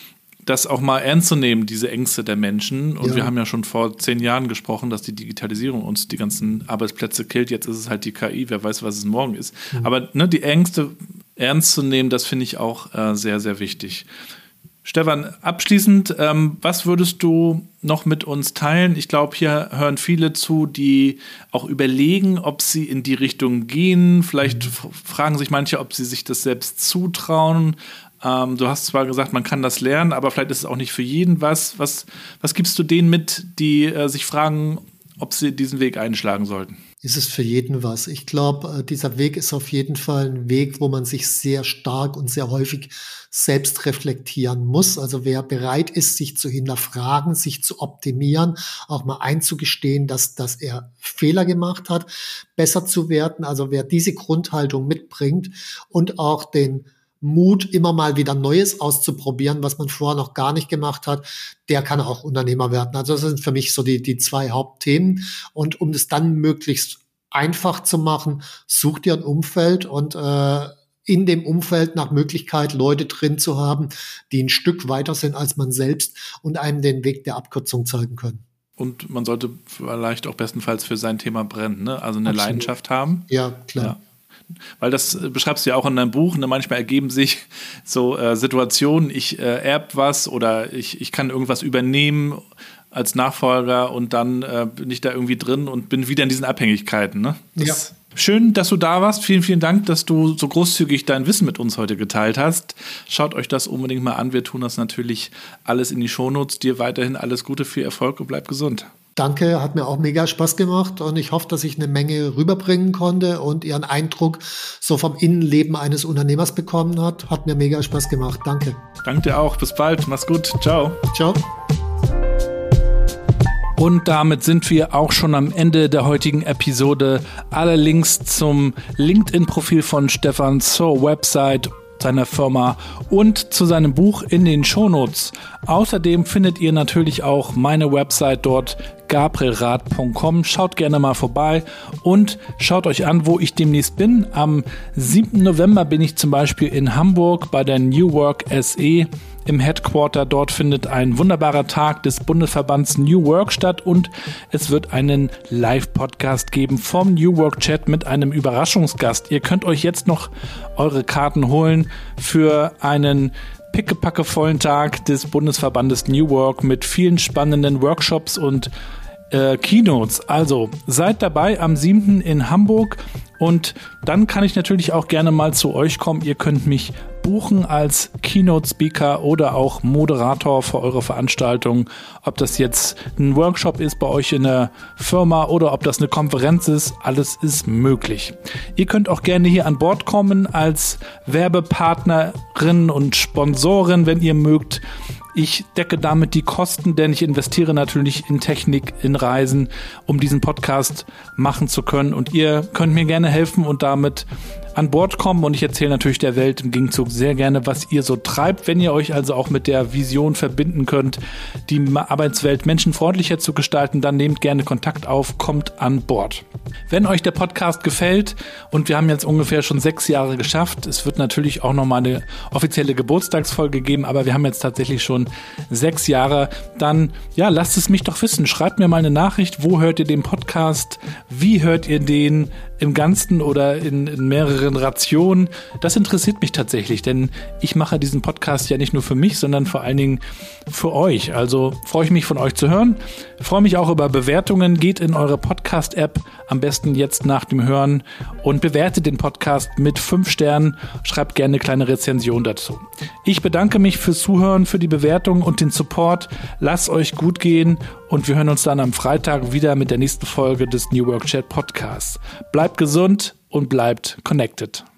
das auch mal ernst zu nehmen, diese Ängste der Menschen. Und wir haben ja schon vor 10 Jahren gesprochen, dass die Digitalisierung uns die ganzen Arbeitsplätze killt. Jetzt ist es halt die KI, wer weiß, was es morgen ist. Aber die Ängste ernst zu nehmen, das finde ich auch sehr, sehr wichtig. Stefan, abschließend, was würdest du noch mit uns teilen? Ich glaube, hier hören viele zu, die auch überlegen, ob sie in die Richtung gehen. Vielleicht fragen sich manche, ob sie sich das selbst zutrauen. Du hast zwar gesagt, man kann das lernen, aber vielleicht ist es auch nicht für jeden was. Was gibst du denen mit, die sich fragen, ob sie diesen Weg einschlagen sollten? Ist es für jeden was. Ich glaube, dieser Weg ist auf jeden Fall ein Weg, wo man sich sehr stark und sehr häufig selbst reflektieren muss. Also wer bereit ist, sich zu hinterfragen, sich zu optimieren, auch mal einzugestehen, dass er Fehler gemacht hat, besser zu werden. Also wer diese Grundhaltung mitbringt und auch den Mut, immer mal wieder Neues auszuprobieren, was man vorher noch gar nicht gemacht hat, der kann auch Unternehmer werden. Also das sind für mich so die 2 Hauptthemen. Und um das dann möglichst einfach zu machen, such dir ein Umfeld und in dem Umfeld nach Möglichkeit Leute drin zu haben, die ein Stück weiter sind als man selbst und einem den Weg der Abkürzung zeigen können. Und man sollte vielleicht auch bestenfalls für sein Thema brennen, ne? Also eine Absolut. Leidenschaft haben. Ja, klar. Ja. Weil das beschreibst du ja auch in deinem Buch, ne? Manchmal ergeben sich so Situationen, ich erb was oder ich kann irgendwas übernehmen als Nachfolger und dann bin ich da irgendwie drin und bin wieder in diesen Abhängigkeiten. Ne? Schön, dass du da warst. Vielen, vielen Dank, dass du so großzügig dein Wissen mit uns heute geteilt hast. Schaut euch das unbedingt mal an. Wir tun das natürlich alles in die Shownotes. Dir weiterhin alles Gute, viel Erfolg und bleib gesund. Danke, hat mir auch mega Spaß gemacht und ich hoffe, dass ich eine Menge rüberbringen konnte und ihr einen Eindruck so vom Innenleben eines Unternehmers bekommen habt. Hat mir mega Spaß gemacht. Danke. Danke dir auch. Bis bald. Mach's gut. Ciao. Ciao. Und damit sind wir auch schon am Ende der heutigen Episode. Alle Links zum LinkedIn-Profil von Stefan, zur Website seiner Firma und zu seinem Buch in den Shownotes. Außerdem findet ihr natürlich auch meine Website dort, gabrielrath.com. Schaut gerne mal vorbei und schaut euch an, wo ich demnächst bin. Am 7. November bin ich zum Beispiel in Hamburg bei der New Work SE im Headquarter. Dort findet ein wunderbarer Tag des Bundesverbands New Work statt und es wird einen Live-Podcast geben vom New Work Chat mit einem Überraschungsgast. Ihr könnt euch jetzt noch eure Karten holen für einen pickepackevollen Tag des Bundesverbandes New Work mit vielen spannenden Workshops und Keynotes. Also seid dabei am 7. in Hamburg und dann kann ich natürlich auch gerne mal zu euch kommen. Ihr könnt mich buchen als Keynote-Speaker oder auch Moderator für eure Veranstaltung. Ob das jetzt ein Workshop ist bei euch in der Firma oder ob das eine Konferenz ist, alles ist möglich. Ihr könnt auch gerne hier an Bord kommen als Werbepartnerin und Sponsorin, wenn ihr mögt. Ich decke damit die Kosten, denn ich investiere natürlich in Technik, in Reisen, um diesen Podcast machen zu können. Und ihr könnt mir gerne helfen und damit an Bord kommen. Und ich erzähle natürlich der Welt im Gegenzug sehr gerne, was ihr so treibt. Wenn ihr euch also auch mit der Vision verbinden könnt, die Arbeitswelt menschenfreundlicher zu gestalten, dann nehmt gerne Kontakt auf, kommt an Bord. Wenn euch der Podcast gefällt, und wir haben jetzt ungefähr schon 6 Jahre geschafft, es wird natürlich auch nochmal eine offizielle Geburtstagsfolge geben, aber wir haben jetzt tatsächlich schon 6 Jahre, dann ja, lasst es mich doch wissen. Schreibt mir mal eine Nachricht, wo hört ihr den Podcast, wie hört ihr den im Ganzen oder in mehreren Rationen. Das interessiert mich tatsächlich, denn ich mache diesen Podcast ja nicht nur für mich, sondern vor allen Dingen für euch. Also freue ich mich, von euch zu hören. Freue mich auch über Bewertungen. Geht in eure Podcast-App, am besten jetzt nach dem Hören, und bewertet den Podcast mit 5 Sternen. Schreibt gerne eine kleine Rezension dazu. Ich bedanke mich fürs Zuhören, für die Bewertung und den Support. Lasst euch gut gehen und wir hören uns dann am Freitag wieder mit der nächsten Folge des New Work Chat Podcasts. Bleibt gesund und bleibt connected.